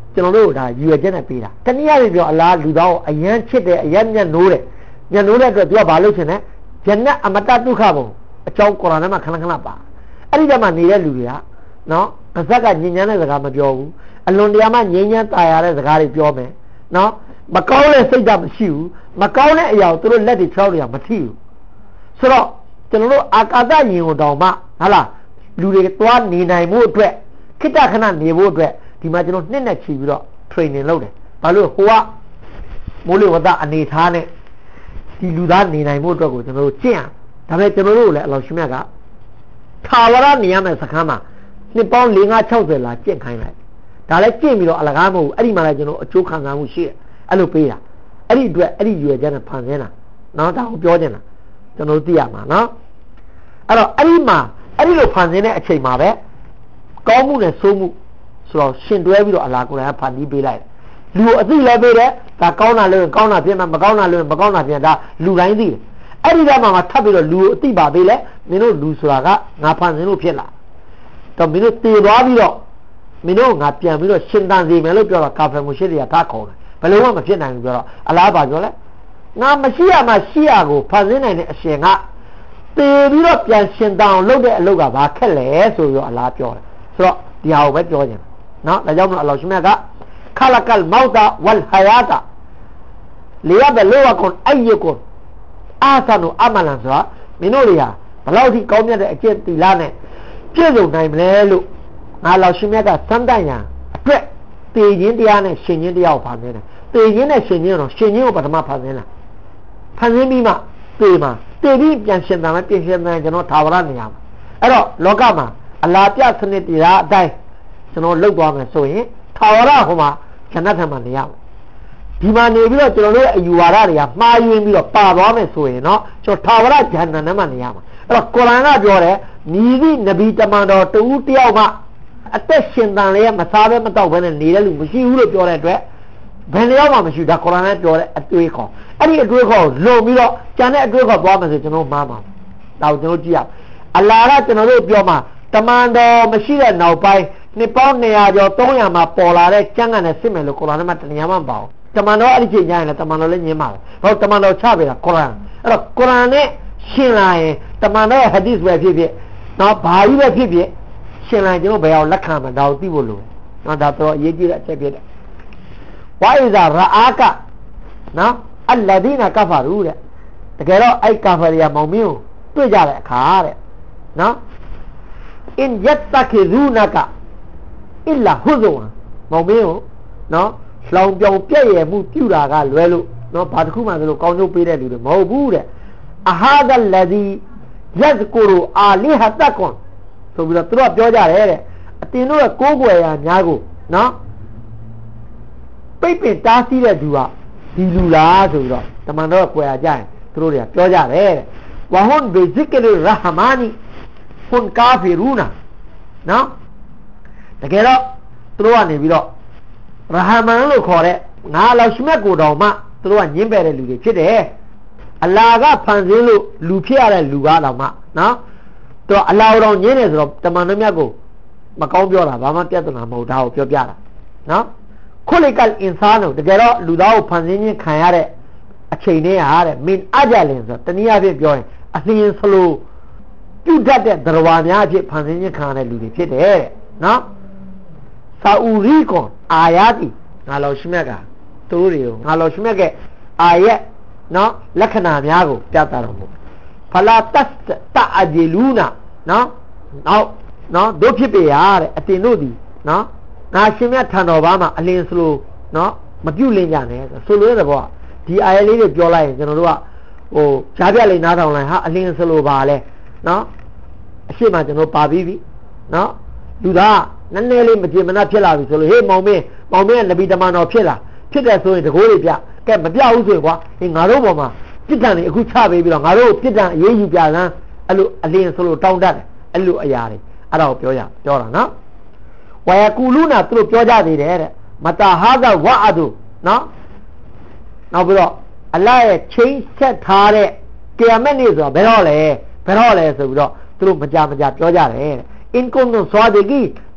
ကျွန်တော်တို့ဒါရွယ်ချက်နဲ့ပေးတာတနည်းအားဖြင့်ပြောအလားလူသားကိုအယမ်းချစ်တယ်အယမ်းညံ့နိုးတယ်ညံ့နိုးတဲ့အတွက်သူကဘာလုပ်ချင်လဲဂျန်နတ်အမတဒုက္ခဘုံအကြောင်းကုရ်အာန်ထဲမှာခဏခဏပါအဲ့ဒီတည်းမှာနေတဲ့လူတွေကနော်အဇက်ကညဉ့်ညမ်းတဲ့စကားမပြောဘူးအလွန်တရာမှငြိမ်းချမ်းသာရတဲ့စကားတွေပြောမယ်နော်မကောင်းတဲ့စိတ်ဓာတ်မရှိဘူးမကောင်းတဲ့အရာကိုသူတို့လက်တွေခြောက်တွေကမထိဘူးဆိုတော့ကျွန်တော်တို့အာကာသယင်ကိုတောင်မှဟာလားလူတွေသွားနေနိုင်မှုအတွက်ခိတ္တခဏနေဖို့အတွက်ဒီမှာကျွန်တော်နှစ်နဲ့ချီပြီးတော့ training လုပ်တယ်ဘာလို့ဟိုကမိုးလေဝသအနေထားနဲ့ဒီလူသားနေနိုင်မှုအတွက်ကိုကျွန်တော်တို့ကျင့်ရဒါပေမဲ့ကျွန်တော်တို့လည်းအလောင်းရှင်မြတ်ကထာဝရနေရမယ့်စခန်းမှာနှစ်ပေါင်း4-5-60လာကျင့်ခိုင်းလိုက်ဒါလည်းကျင့်ပြီးတော့အလကားမဟုတ်ဘူးအဲ့ဒီမှာလည်းကျွန်တော်အကျိုးခံစားမှုရှိတယ်အဲ့လိုပေးတာအဲ့ဒီအတွက်အဲ့ဒီရွယ်ချက်နဲ့ဖန်ဆင်းတာနော်ဒါကိုပြောချင်တာကျွန်တော်တို့သိရမှာနော်အဲ့တော့အဲ့ဒီမှာအဲ့ဒီလိုဖန်ဆင်းတဲ့အချိန်မှာပဲကောင်းမှုနဲ့ဆိုးမှုဆိုတော့ရှင်တွဲပြီးတော့အလားကိုယ်တိုင်ဖန်တီးပေးလိုက်လူကိုအသိလည်းပေးတယ်ဒါကောင်းတာလို့ကောင်းတာဖြစ်မှာမကောင်းတာလို့မကောင်းတာဖြစ်ဒါလူတိုင်းသိတယ်အဲ့ဒီကမှထပ်ပြီးတော့လူကိုအသိပါပေးလဲမင်းတို့လူဆိုတာကငါဖန်ဆင်းလို့ဖြစ်လာတော့မင်းတို့တည်သွားပြီးတော့မင်းတို့ငါပြန်ပြီးတော့ရှင်တန်စီမယ်လို့ပြောတော့ကာဖယ်မှုရှိတွေကထားခေါ်တယ်ဘယ်လိုမှမဖြစ်နိုင်ဘူးပြောတော့အလားပါပြောလဲငါမရှိရမှရှိရကိုဖန်ဆင်းနိုင်တဲ့အရှင်ကတည်ပြီးတော့ပြန်ရှင်တန်အောင်လုပ်တဲ့အလုပ်ကဘာခက်လဲဆိုပြီးတော့အလားပြောတယ်ဆိုတော့ဒီဟာကိုပဲပြောချင်တယ်နော်ဒါကြောင့်မလို့အလ္လာဟ်ရှင်မြတ်ကခလကလ်မောတာဝလ်ဟယာတာလီယဘလူဝကွန်အယကွန်အာဆနူအမလန်ဆိုတာမင်းတို့တွေဟာဘယ်လောက်ထိကောင်းမြတ်တဲ့အကျင့်သီလနဲ့ပြည့်စုံနိုင်မလဲလို့ငါလောရှင်မြတ်ကစမ်းတန်ရန်အတွက်တည်ခြင်းတရားနဲ့ရှင်ခြင်းတရားကိုဖန်ဆင်းတယ်တည်ခြင်းနဲ့ရှင်ခြင်းတော့ရှင်ခြင်းကိုပထမဖန်ဆင်းလာဖန်ဆင်းပြီးမှတည်မှာတည်ပြီးပြန်ရှင်တန်မယ်ပြင်ရှင်တန်ကျွန်တော်ထာဝရနေရမှာအဲ့တော့လောကမှာအလားပြစနစ်တရားအတိုင်းကျွန်တော်လောက်သွားမယ်ဆိုရင်ထာဝရဟိုမှာဂျန်နတ်ထံမှာနေရမယ်ဒီမှာနေပြီးတော့ကျွန်တော်တို့ရဲ့အယူဝါဒတွေကမှားယွင်းပြီးတော့ပါသွားမယ်ဆိုရင်เนาะကျွန်တော်ထာဝရဂျန်နတ်ထဲမှာနေရမှာအဲ့တော့ကုရ်အာန်ကပြောတယ်ညီသည့်နဗီတမန်တော်တူတယောက်မှအသက်ရှင်တန်လည်းမစားဘဲမတော့ဘဲနဲ့နေတဲ့လူမရှိဘူးလို့ပြောတဲ့အတွက်ဘယ်လျောက်မှမရှိဒါကုရ်အာန်နဲ့ပြောတဲ့အတွေးခေါ်အဲ့ဒီအတွေးခေါ်လုံပြီးတော့ဂျန်တဲ့အတွေးခေါ်သွားမယ်ဆိုကျွန်တော်မှားမှာဒါကိုကျွန်တော်ကြည့်ရအလာကကျွန်တော်တို့ပြောမှာတမန်တော်မရှိတဲ့နောက်ပိုင်းနှစ်ပေါင်း200ကျော်300မှာပေါ်လာတဲ့ကျမ်းဂန်နဲ့စစ်မယ်လို့ကုရ်အာန်ထဲမှာတရားမှမပါဘူးတမန်တော်အဲ့ဒီချိန်ကျရင်လည်းတမန်တော်လည်းညင်းပါပဲဘာလို့တမန်တော်ချပေးတာကုရ်အာန်အဲ့တော့ကုရ်အာန်နဲ့ရှင်းလာရင်တမန်တော်ရဲ့ဟဒီစ်ပဲဖြစ်ဖြစ်နော်ဘာကြီးပဲဖြစ်ဖြစ်ရှင်းလာရင်ကျွန်တော်ဘယ်အောင်လက်ခံမှာဒါကိုသိဖို့လိုတယ်နော်ဒါတော့အရေးကြီးတဲ့အချက်ဖြစ်တယ်ဝါဣဇာရာအာကနော်အလ္လဒီနာကဖာရူတဲ့တကယ်တော့အဲ့ကာဖာရီယာမောင်မင်းကိုတွေ့ကြတဲ့အခါတဲ့နော်အင်ယတ်တခိရူနာကအစ်လာဟူဇွန်မောင်မင်းကိုနော်လောင်ပြောင်ပြည့်ရမှုပြုတာကလွဲလို့နော်ဘာတစ်ခုမှဆိုလို့ကောင်းကျိုးပေးတဲ့လူတွေမဟုတ်ဘူးတဲ့အဟာဒလ်ဒီယဇ်ကူရူအာလီဟတကွန်ဆိုပြီးတော့သူတို့ပြောကြတယ်တဲ့အတင်တို့ရဲ့ကိုးကွယ်ရာများကိုနော်ပိတ်ပင်တားဆီးတဲ့သူကဒီလူလားဆိုပြီးတော့တမန်တော်ကွယ်ရာကြရင်သူတို့တွေကပြောကြတယ်တဲ့ဝဟွန်ဘီဇစ်ကရီရဟမာနီဟွန်ကာဖီရူနာနော်တကယ်တော့သူတို့ကနေပြီးတော့ရဟမန်လို့ခေါ်တဲ့ငါလောက်ရှမက်ကိုတောင်မှသူတို့ကညင်းပယ်တဲ့လူတွေဖြစ်တယ်အလာကဖန်ဆင်းလို့လူဖြစ်ရတဲ့လူကားတောင်မှနော်သူတို့အလာတော်ညင်းတယ်ဆိုတော့တမန်တော်မြတ်ကိုမကောင်းပြောတာဘာမှပြဿနာမဟုတ်ဒါကိုပြောပြတာနော်ခုလိကလ်အင်ဆာနုတကယ်တော့လူသားကိုဖန်ဆင်းခြင်းခံရတဲ့အချိန်လေးဟာတဲ့မင်အကြလင်ဆိုတနည်းအားဖြင့်ပြောရင်အလင်းစလိုပြုတ်တတ်တဲ့သရဝါများအဖြစ်ဖန်ဆင်းခြင်းခံရတဲ့လူတွေဖြစ်တယ်တဲ့နော်ဆာဥရီကွန်အာယာတီငါလောရှိမြတ်ကသူတို့တွေကိုငါလောရှိမြတ်ကအာယတ်နော်လက္ခဏာများကိုပြသတော်မူဖလာတတ်တအဂျီလူနာနော်နော်တို့ဖြစ်ပေရတဲ့အတင်တို့ဒီနော်ငါရှင်မြတ်ထံတော်ဘာမှာအလင်းစလိုနော်မပြုတ်လင်းကြနဲ့ဆိုလို့တဲ့ဘောဒီအာယတ်လေးတွေပြောလိုက်ရင်ကျွန်တော်တို့ကဟိုရှားပြလေးနားထောင်လိုက်ဟာအလင်းစလိုပါလဲနော်အရှိမကျွန်တော်ပါပြီးပြီနော်လူသားနည်းနည်းလေးမကြင်မနှက်ဖြစ်လာပြီဆိုလို့ဟေးမောင်မင်းကနဗီတမန်တော်ဖြစ်တယ်ဆိုရင်တကိုးတွေပြကဲမပြဘူးဆိုရင်ကွာဟင်ငါတို့ပေါ်မှာပြစ်ဒဏ်တွေအခုချပေးပြီးတော့ငါတို့ပြစ်ဒဏ်အေးအေးယူပြလန်းအဲ့လိုအလင်းဆိုလို့တောင်းတတ်တယ်အဲ့လိုအရာတွေအဲ့ဒါကိုပြောတာနော်ဝါယကူလူနာသူတို့ပြောကြသေးတယ်တဲ့မတာဟာဇဝအဒူနော်နောက်ပြီးတော့အလ္လာဟ်ရဲ့ချိန်ဆက်ထားတဲ့ကီယာမက်နေ့ဆိုတော့ဘယ်တော့လဲဆိုပြီးတော့သူတို့မကြပြောကြတယ်အင်ကွန်နိုဆွာဒီကီ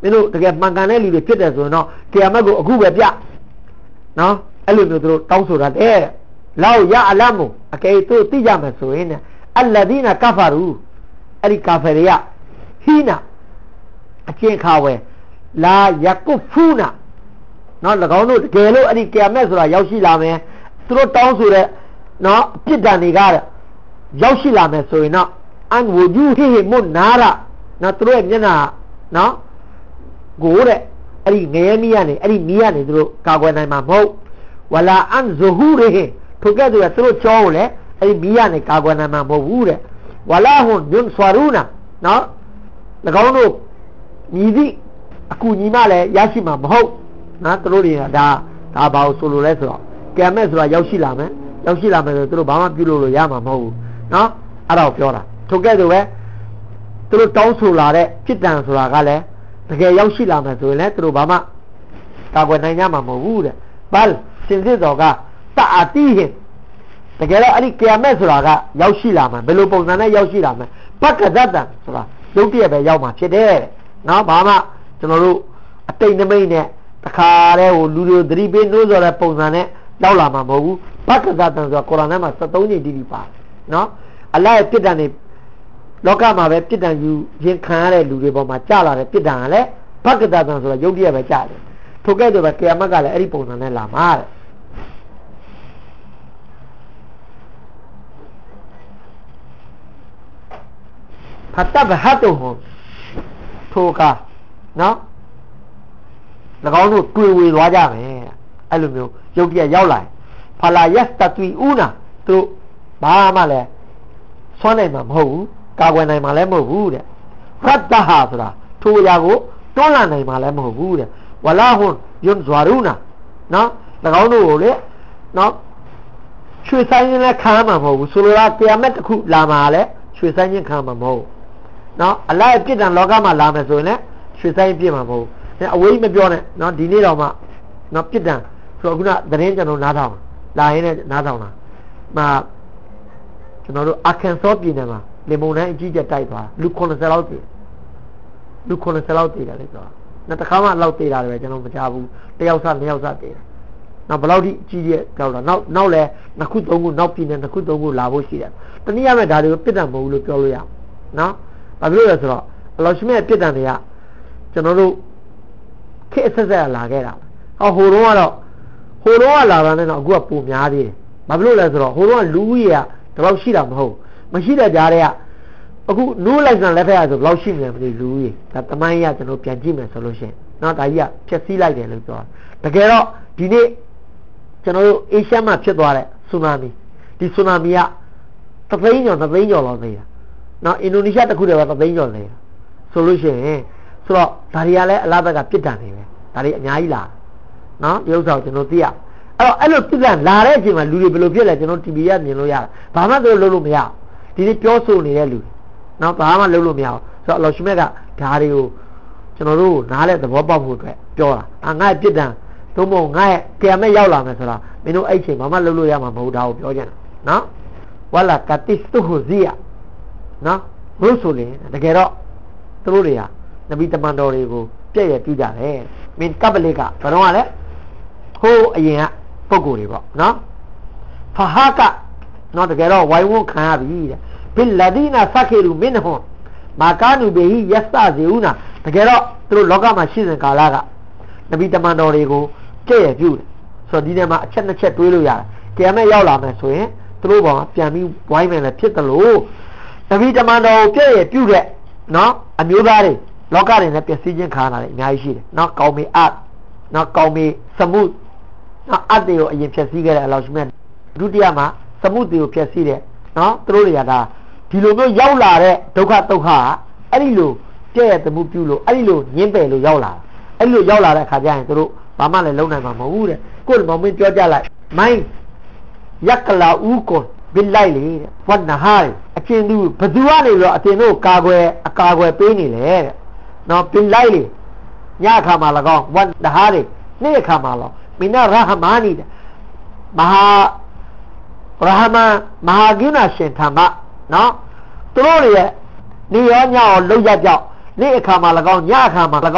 မင်းတို့တကယ်မှန်ကန်တဲ့လူတွေဖြစ်တယ်ဆိုရင်တော့ကီယာမတ်ကိုအခုပဲပြနော်အဲ့လိုမျိုးသူတို့တောင်းဆိုတာတဲ့လောက်ရအလမ်အကယ်သူသိကြမယ်ဆိုရင်အလ္လဒီနာကာဖာရူအဲ့ဒီကာဖရီယဟီနာအကျင့်ခါဝဲလာယကုဖူနာနော်၎င်းတို့တကယ်လို့အဲ့ဒီကီယာမတ်ဆိုတာရောက်ရှိလာမယ်သူတို့တောင်းဆိုတဲ့နော်အပြစ်ဒဏ်တွေကရောက်ရှိလာမယ်ဆိုရင်တော့အန်ဝဂျူဟီမွန်နာရာနော်သူတို့ရဲ့မျက်နှာနော်ကိုတဲ့အဲ့ဒီငရဲမီးကနေအဲ့ဒီမီးကနေသူတို့ကာကွယ်နိုင်မှာမဟုတ်ဝလာအန်ဇဟူရီဟင်ထိုကဲ့သို့သူတို့ကြောကိုလည်းအဲ့ဒီမီးကနေကာကွယ်နိုင်မှာမဟုတ်ဘူးတဲ့ဝလာဟွန်ညွန်ဆွာရူနာနော်၎င်းတို့မြည်သည့်အကူညီမလည်းရရှိမှာမဟုတ်နော်သူတို့တွေကဒါဘာလို့ဆိုလို့လဲဆိုတော့ကံမဲ့ဆိုတာရောက်ရှိလာမယ်ဆိုသူတို့ဘာမှပြုလို့ရမှာမဟုတ်ဘူးနော်အဲ့ဒါကိုပြောတာထိုကဲ့သို့ပဲသူတို့တောင်းဆိုလာတဲ့ပြစ်ဒဏ်ဆိုတာကလည်းတကယ်ရောက်ရှိလာမယ်ဆိုရင်လည်းသူတို့ဘာမှကာကွယ်နိုင်ကြမှာမဟုတ်ဘူးတဲ့ဘာစင်စစ်တော်ကတာအတီးဟင်တကယ်တော့အဲ့ဒီကီယာမတ်ဆိုတာကရောက်ရှိလာမှာဘယ်လိုပုံစံနဲ့ရောက်ရှိလာမှာပက္ကဇတ်တန်ဆိုတာရုပ်တရက်ပဲရောက်မှာဖြစ်တယ်နော်ဘာမှကျွန်တော်တို့အတိတ်နမိတ်နဲ့တခါတည်းဟိုလူတွေသတိပေးနှိုးဆော်တဲ့ပုံစံနဲ့ရောက်လာမှာမဟုတ်ဘူးပက္ကဇတ်တန်ဆိုတာကုရ်အာန်ထဲမှာ73ကြိမ်တိတိပါနော်အလ္လာဟ်ရဲ့ပြစ်ဒဏ်တွေလောကမှာပဲပြစ်ဒဏ်ယူရင်ခံရတဲ့လူတွေပေါ်မှာကြာလာတဲ့ပြစ်ဒဏ်ကလည်းပက္ကဇတ်တန်ဆိုတာရုပ်တရက်ပဲကြာတယ်ထိုကဲ့သို့ပဲကီယာမတ်ကလည်းအဲ့ဒီပုံစံနဲ့လာမှာတဲ့ဖတ်တဘဟတ်တုဟွန်ထိုကနော်၎င်းတို့တွေ့ဝေသွားကြမယ်အဲ့လိုမျိုးရုပ်တရက်ရောက်လာဖလာယက်တတူဦးနာသူဘာမှလည်းဆွမ်းနိုင်မှာမဟုတ်ဘူးကာကွယ်နိုင်မှာလည်းမဟုတ်ဘူးတဲ့ဖတ်တဟာဆိုတာထိုအရာကိုတွန်းလှန်နိုင်မှာလည်းမဟုတ်ဘူးတဲ့ဝလာဟွန်ယွန်ဇွာရူနာနော်၎င်းတို့ကိုလေနော်ချွေဆိုင်ရင်လည်းခံမှာမဟုတ်ဘူးဆိုလိုတာကီယာမတ်တစ်ခုလာမှာလည်းချွေဆိုင်ရင်ခံမှာမဟုတ်နော်အလ္လာဟ်ပြစ်ဒဏ်လောကမှာလာမယ်ဆိုရင်လည်းချွေဆိုင်ပြစ်မှာမဟုတ်ဘူးအဝေးမပြောနဲ့နော်ဒီနေ့တော့မှနော်ပြစ်ဒဏ်ဆိုတော့ခုနသတင်းကျွန်တော်နားထောင်လာရင်းနဲ့နားထောင်တာမှာကျွန်တော်တို့အခန်ဆောပြည်နယ်မှာလေမုန်တိုင်းအကြီးကျယ်တိုက်သွားလူ90လောက်တည်တယ်လေဆိုတော့နောက်တစ်ခါမှလောက်တည်တာလည်းကျွန်တော်မကြားဘူးတယောက်စနှစ်ယောက်စတည်တယ်နောက်ဘယ်လောက်ထိအကြီးကျယ်ကြောက်တာနောက်လဲနှစ်ခုသုံးခုနောက်ပြည်နယ်နှစ်ခုသုံးခုလာဖို့ရှိတယ်တနည်းအားဖြင့်ဒါတွေကိုပြစ်ဒဏ်မဟုတ်ဘူးလို့ပြောလို့ရအောင်နော်ဘာဖြစ်လို့လဲဆိုတော့အလောရှိမြတ်ပြစ်ဒဏ်တွေကကျွန်တော်တို့ခေတ်အဆက်ဆက်လာခဲ့တာဟိုတော့လာတာနဲ့တော့အခုကပုံများသေးတယ်ဘာဖြစ်လို့လဲဆိုတော့ဟိုတော့လူကြီးကဒီလောက်ရှိတာမဟုတ်မရှိတဲ့ကြားတွေကအခုနိုးလိုက်စံလက်ဖက်ကဆိုဘယ်လောက်ရှိမလဲမသိလူကြီးဒါတမိုင်းရကျွန်တော်ပြန်ကြည့်မယ်ဆိုလို့ရှိရင်နော်ဒါကြီးကဖြက်စီးလိုက်တယ်လို့ပြောတာတကယ်တော့ဒီနေ့ကျွန်တော်တို့အေရှမ်းမှာဖြစ်သွားတဲ့ဆူနာမီဒီဆူနာမီက3 သိန်းကျော်လောက်နေတာနော်အင်ဒိုနီးရှားတခုတည်းက3 သိန်းကျော်နေတာဆိုလို့ရှိရင်ဆိုတော့ဒါတွေကလည်းအလားဘက်ကပြစ်ဒဏ်နေပဲဒါတွေအများကြီးလာနော်ဒီဥစ္စာကိုကျွန်တော်သိရအဲ့လိုပြစ်ဒဏ်လာတဲ့အချိန်မှာလူတွေဘယ်လိုဖြစ်လဲကျွန်တော် TV ရမြင်လို့ရတာဘာမှလုပ်လို့မရဒီနေ့ပြောဆိုနေတဲ့လူနော်ဘာမှလုပ်လို့မရဆိုတော့အလောရှိမြတ်ကဒါတွေကိုကျွန်တော်တို့နားလဲသဘောပေါက်ဖို့အတွက်ပြောတာငါ့ပြစ်ဒဏ်သို့မဟုတ်ငါ့ကီယာမတ်ရောက်လာမယ်ဆိုတာမင်းတို့အဲ့ချိန်ဘာမှလုပ်လို့ရမှာမဟုတ်တာကိုပြောကြတယ်နော်ဝလာကတိစတုဟူဇီယာနော်ဘုဆိုရင်တကယ်တော့သူတို့တွေကနဗီတမန်တော်တွေကိုပြည့်ရပြကြတယ်မင်းကပလိကဘယ်တော့ကလဲဟိုးအရင်ကပုံကိုယ်တွေပေါ့နော်ဖဟာကနော်တကယ်တော့ဝိုင်းဝန်းခံရပြီတဲ့ဘိလဒီနာဆခေရူမင်းဟွန်မာကာနူဘေဟီယသဇေဦးနာတကယ်တော့သူတို့လောကမှာရှိစဉ်ကာလကနဗီတမန်တော်တွေကိုပြည့်ရပြုတယ်ဆိုတော့ဒီထဲမှာအချက်နှစ်ချက်တွေးလို့ရတယ်ကီယာမတ်ရောက်လာမယ်ဆိုရင်သူတို့ဘောပြန်ပြီးဝိုင်းမယ်လည်းဖြစ်တယ်လို့နဗီတမန်တော်ကိုပြည့်ရပြုတဲ့နော်အမျိုးသားတွေလောကတွေနဲ့ပျက်စီးခြင်းခံရတာအများကြီးရှိတယ်နော်ကောင်းမီအတ်နော်ကောင်းမီစမှုနော်အတ်တွေကိုအရင်ဖြည့်ဆည်းခဲ့တဲ့အလောရှိမြတ်ဒုတိယမှာစမှုတွေကိုဖြည့်ဆည်းတယ်နော်သူတို့တွေကဒါဒီလိုမျိုးရောက်လာတဲ့ဒုက္ခအဲ့ဒီလိုပြည့်ရသမှုပြုလို့အဲ့ဒီလိုညင်းပယ်လို့ရောက်လာအဲ့ဒီလိုရောက်လာတဲ့အခါကျရင်သူတို့ဘာမှလည်းလုံနိုင်မှာမဟုတ်ဘူးတဲ့ကိုယ်ကမောင်မင်းပြောကြလိုက်မိုင်းယက်ကလာဦးကွန်ဘိလိုက်လေတဲ့ဝတ်နဟာအချင်းသူဘသူကနေပြီးတော့အတင်တို့အကာအကွယ်ပေးနေလေတဲ့နော်ဘိလိုက်လေညအခါမှာ၎င်းဝတ်နဟာတွေနေ့အခါမှာလောမင်းရဟမာနီတဲ့မဟာရဟမန်မဟာကိနာရှင်ธรรมနော်သူတို့ရဲ့နေရောညရောလှုပ်ရကြောက်နေ့အခါမှာ၎င်းညအခါမှာ၎င်း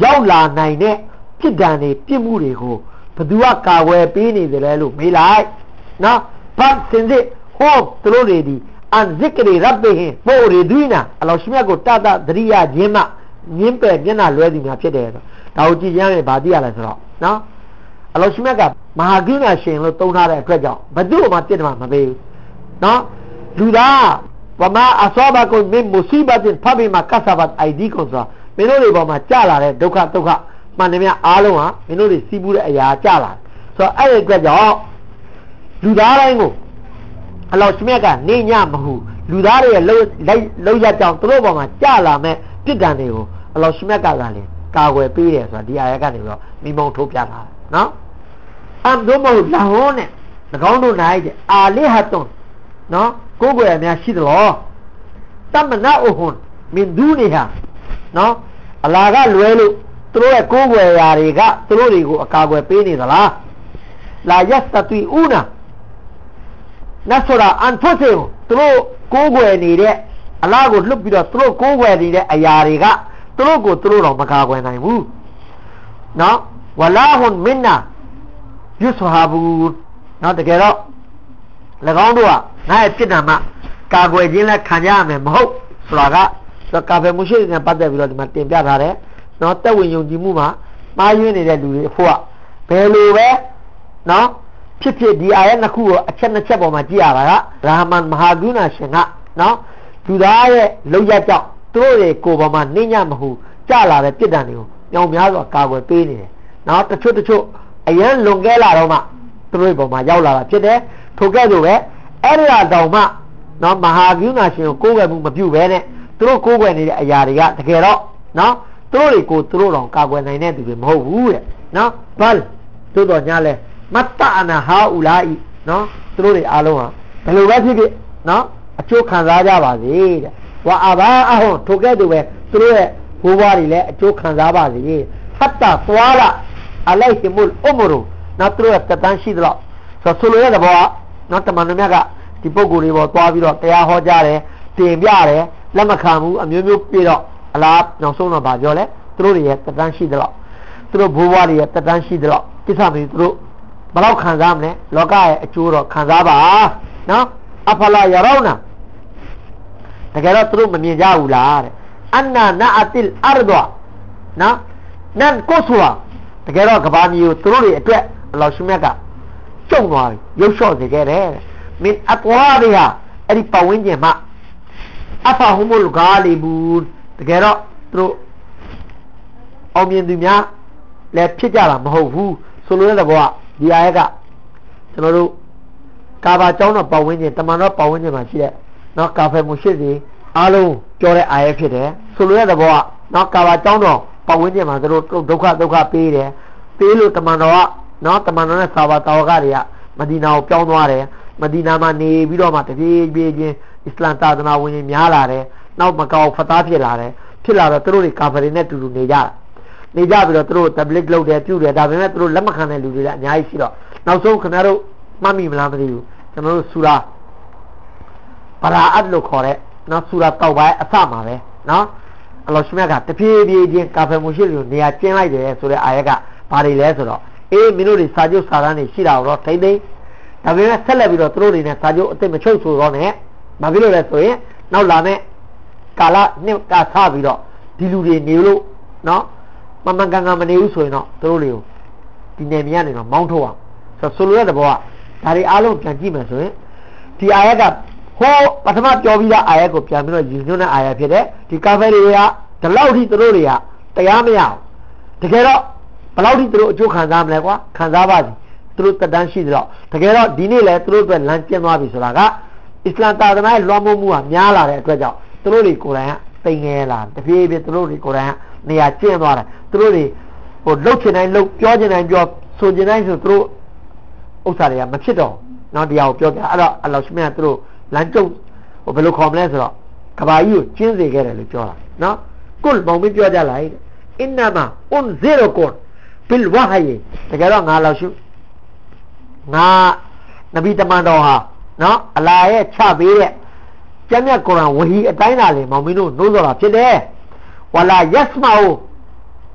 ရောက်လာနိုင်တဲ့ပြစ်ဒဏ်တွေပြစ်မှုတွေကိုဘယ်သူကကာဝယ်ပေးနေတယ်လဲလို့မေးလိုက်နော်ဘာစင်စစ်ဟောသူတို့တွေဒီအန်ဇစ်ကရီရပ်ဘဟင်ပိုရီဒွိနာအလောရှိမြတ်ကိုတတသတိရခြင်းမှငင်းပယ်မျက်နှာလွဲသူများဖြစ်တယ်ဆိုဒါကိုကြည့်ရရင်ဗာသိရလဲဆိုတော့နော်အလောရှိမြတ်ကမဟာကိနာရှင်လို့သုံးထားတဲ့အတွက်ကြောင့်ဘယ်သူမှပြစ်တယ်မှမပေးဘူးနော်လူသားဝမာအဆောဘကုမင်မူဆီဘတ်ဖဘီမာကဆဘတ်အိုင်ဒီကွန်ဆိုမင်းတို့တွေပေါ်မှာကြာလာတဲ့ဒုက္ခမှန်တယ်များအားလုံးဟာမင်းတို့တွေစီးပူးတဲ့အရာကြာလာဆိုတော့အဲ့ဒီအတွက်ကြောင့်လူသားတိုင်းကိုအလောရှိမြတ်ကနေညမဟုတ်လူသားတွေရဲ့လောက်ရကြောင်သူတို့ပေါ်မှာကြာလာမဲ့ပြစ်ဒဏ်တွေကိုအလောရှိမြတ်ကလည်းကာကွယ်ပေးတယ်ဆိုတာဒီအာယတ်ကနေပြီးတော့မိမုံထုတ်ပြထားတယ်နော်အမ်ဒုမဟုတ်လာဟောနဲ့၎င်းတို့နိုင်တဲ့အာလိဟတုန်နော်ကိုယ်ကိုယ်ရများရှိသလားတမနာအဟွန်မင်ဒူနီဟာနော်အလာကလွဲလို့သူတို့ရဲ့ကိုယ်ကိုယ်ရာတွေကသူတို့တွေကိုအကာအကွယ်ပေးနေသလားလာယတ်တတူဦးနာနဆရာအန်ဖုဆေသူတို့ကိုယ်ကိုယ်နေတဲ့အလားကိုလွတ်ပြီးတော့သူတို့ကိုယ်ကိုယ်နေတဲ့အရာတွေကသူတို့ကိုသူတို့တော့မကာကွယ်နိုင်ဘူးနော်ဝလာဟွန်မင်နာယူဆဟာဘူးနော်တကယ်တော့၎င်းတို့ကငါ့ရဲ့ပြစ်ဒဏ်မှကာကွယ်ခြင်းလည်းခံကြရမယ်မဟုတ်ဆိုတာကကာဖယ်မှုရှိတဲ့ပတ်သက်ပြီးတော့ဒီမှာတင်ပြထားတယ်နော်တက်ဝင်ယုံကြည်မှုမှာမှားယွင်းနေတဲ့လူတွေအဖို့ကဘယ်လိုပဲနော်ဖြစ်ဒီအာယတ်နှစ်ခုကိုအချက်နှစ်ချက်ပေါ်မှာကြည့်ရတာကရာဟမန်မဟာဂုဏရှင်ကနော်လူသားရဲ့လောက်ရကြောက်သူတို့တွေကိုယ်ပေါ်မှာနှိမ့်ညမဟုတ်ကြလာတဲ့ပြစ်ဒဏ်တွေကိုညောင်များစွာကာကွယ်ပေးနေတယ်နော်တချို့အရန်လွန်ကဲလာတော့မှသူတို့ပေါ်မှာရောက်လာတာဖြစ်တယ်ထို့ကဲ့သို့ပဲအဲ့ဒီတောင်မှနော်မဟာဂုဏရှင်ကိုကိုးကွယ်မှုမပြုဘဲနဲ့သူတို့ကိုးကွယ်နေတဲ့အရာတွေကတကယ်တော့နော်သူတို့တွေကိုသူတို့တော်ကာကွယ်နိုင်တဲ့သူတွေမဟုတ်ဘူးတဲ့နော်ဘာသို့တော်ညာလဲမတ္တအနာဟာဥလာဤနော်သူတို့တွေအားလုံးဟာဘယ်လိုပဲဖြစ်ဖြစ်နော်အကျိုးခံစားကြပါစေတဲ့ဝါအဘာအဟွန်ထိုကဲ့သို့ပဲသူတို့ရဲ့ဘိုးဘွားတွေလည်းအကျိုးခံစားပါစေဟတ်တာသွာလာအလိုက်ဟီမုလ်အမရူနော်သူတို့ရဲ့တန်ရှိတော့ဆိုလိုရတဲ့ဘောကနော်တမန်တော်မြတ်ကဒီပုဂ္ဂိုလ်တွေပေါ်သွားပြီးတော့တရားဟောကြားတယ်တင်ပြတယ်လက်မခံဘူးအမျိုးမျိုးပြေတော့အလားနောက်ဆုံးတော့ဗာပြောလဲသူတို့တွေရဲ့တန်ရှိတော့သူတို့ဘိုးဘွားတွေရဲ့တန်ရှိတော့ကိစ္စမျိုးသူတို့ဘယ်တော့ခံစားမလဲလောကရဲ့အကျိုးတော့ခံစားပါနော်အဖလာရရောနာတကယ်တော့သူတို့မမြင်ကြဘူးလားတဲ့အန်နာနာအတိလ်အာရဒ်နော်နန်ကိုဆွာတကယ်တော့ကဘာမျိုးသူတို့တွေအတွက်အလောရှိမြတ်ကကျုံသွားပြီရုပ်လျှော့စေခဲ့တယ်မင်အကွာရီဟာအဲ့ဒီပတ်ဝန်းကျင်မှာအဖာဟူမုလ်ဂါလီဘူးတကယ်တော့သူတို့အောင်မြင်သူများလည်းဖြစ်ကြတာမဟုတ်ဘူးဆိုလိုတဲ့ဘောကဒီအာယက်ကကျွန်တော်တို့ကာဘာကျောင်းတော်ပတ်ဝန်းကျင်တမန်တော်ပတ်ဝန်းကျင်မှာရှိတဲ့နော်ကာဖယ်မှုရှိစီအားလုံးပြောတဲ့အာယက်ဖြစ်တယ်ဆိုလိုတဲ့ဘောကနော်ကာဘာကျောင်းတော်ပတ်ဝန်းကျင်မှာသူတို့ဒုက္ခပေးတယ်ပေးလို့တမန်တော်ကနော်တမန်တော်နဲ့ဆာဘာတာဝကတွေကမဒီနာကိုပြောင်းသွားတယ်မဒီနာမှာနေပြီးတော့မှတပြေးပြေးချင်းအစ္စလမ်သာသနာဝင်များလာတယ်နောက်မကောက်ဖသားဖြစ်လာတယ်ဖြစ်လာတော့သူတို့တွေကာဖယ်တွေနဲ့တူတူနေကြပြီးတော့သူတို့တဘလစ်လုပ်တယ်ပြုတယ်ဒါပေမဲ့သူတို့လက်မခံတဲ့လူတွေလည်းအများကြီးရှိတော့နောက်ဆုံးခင်ဗျားတို့မှတ်မိမလားမသိဘူးကျွန်တော်တို့ဆူရာဘာရာအတ်လို့ခေါ်တဲ့နော်ဆူရာတောက်ပိုင်းအစမှာပဲနော်အလောရှိမြတ်ကတပြေးပြေးချင်းကာဖယ်မှုရှိလို့နေရာကျင်းလိုက်တယ်ဆိုတဲ့အာယက်ကဘာတွေလဲဆိုတော့မင်းတို့တွေစာချုပ်စာတမ်းတွေရှိတာတော့ထိမ့်သိမ့်ဒါပေမဲ့ဆက်လက်ပြီးတော့သူတို့တွေနဲ့စာချုပ်အစ်မချုပ်ဆိုတော့နဲ့ဘာဖြစ်လို့လဲဆိုရင်နောက်လာမဲ့ကာလနှစ်ကဆပြီးတော့ဒီလူတွေနေလို့နော်မမှန်ကန်ကန်မနေဘူးဆိုရင်တော့သူတို့တွေကိုဒီနေမြေကနေတော့မောင်းထုတ်အောင်ဆိုလိုရတဲ့ဘောကဒါတွေအားလုံးပြန်ကြည့်မယ်ဆိုရင်ဒီအာယက်ကဟောပထမပြောပြီးသားအာယက်ကိုပြန်ပြီးတော့ယူညွှန်းတဲ့အာယက်ဖြစ်တယ်ဒီကာဖယ်တွေကဒီလောက်ထိသူတို့တွေကတရားမရအောင်တကယ်တော့ဘယ်လောက်ထိသူတို့အကျိုးခံစားမလဲကွာခံစားပါစီသူတို့တက်တန်းရှိတော့တကယ်တော့ဒီနေ့လဲသူတို့အတွက်လမ်းကျင်းသွားပြီဆိုတာကအစ္စလမ်သာသနာရဲ့လွှမ်းမိုးမှုကများလာတဲ့အတွက်ကြောင့်သူတို့တွေကိုယ်တိုင်ကတိမ်ငယ်လာတဖြည်းဖြည်းသူတို့တွေကိုယ်တိုင်ကနေရာကျင်းသွားတယ်သူတို့တွေဟိုလှုပ်ချင်တိုင်းလှုပ်ပြောချင်တိုင်းပြောဆိုချင်တိုင်းဆိုသူတို့ဥစ္စာတွေကမဖြစ်တော့နော်တရားကိုပြောပြအဲ့တော့အလောရှိမြတ်သူတို့လမ်းကျုပ်ဟိုဘယ်လိုခေါ်မလဲဆိုတော့ကဘာကြီးကိုကျင်းစေခဲ့တယ်လို့ပြောတာနော်ကုလ်မောင်မပြောကြလိုက်အင်နာမာအွန်ဇီရိုကွန်ဘီလ်ဝါဟီတကယ်တော့ငါလောက်ရှုငါနဗီတမန်တော်ဟာနော်အလာရဲ့ချပေးတဲ့ကျမ်းမြတ်ကုရ်အာန်ဝဟီအတိုင်းသာလေမောင်မင်းတို့နှိုးဆော်တာဖြစ်တယ်ဝလာယက်စမာအို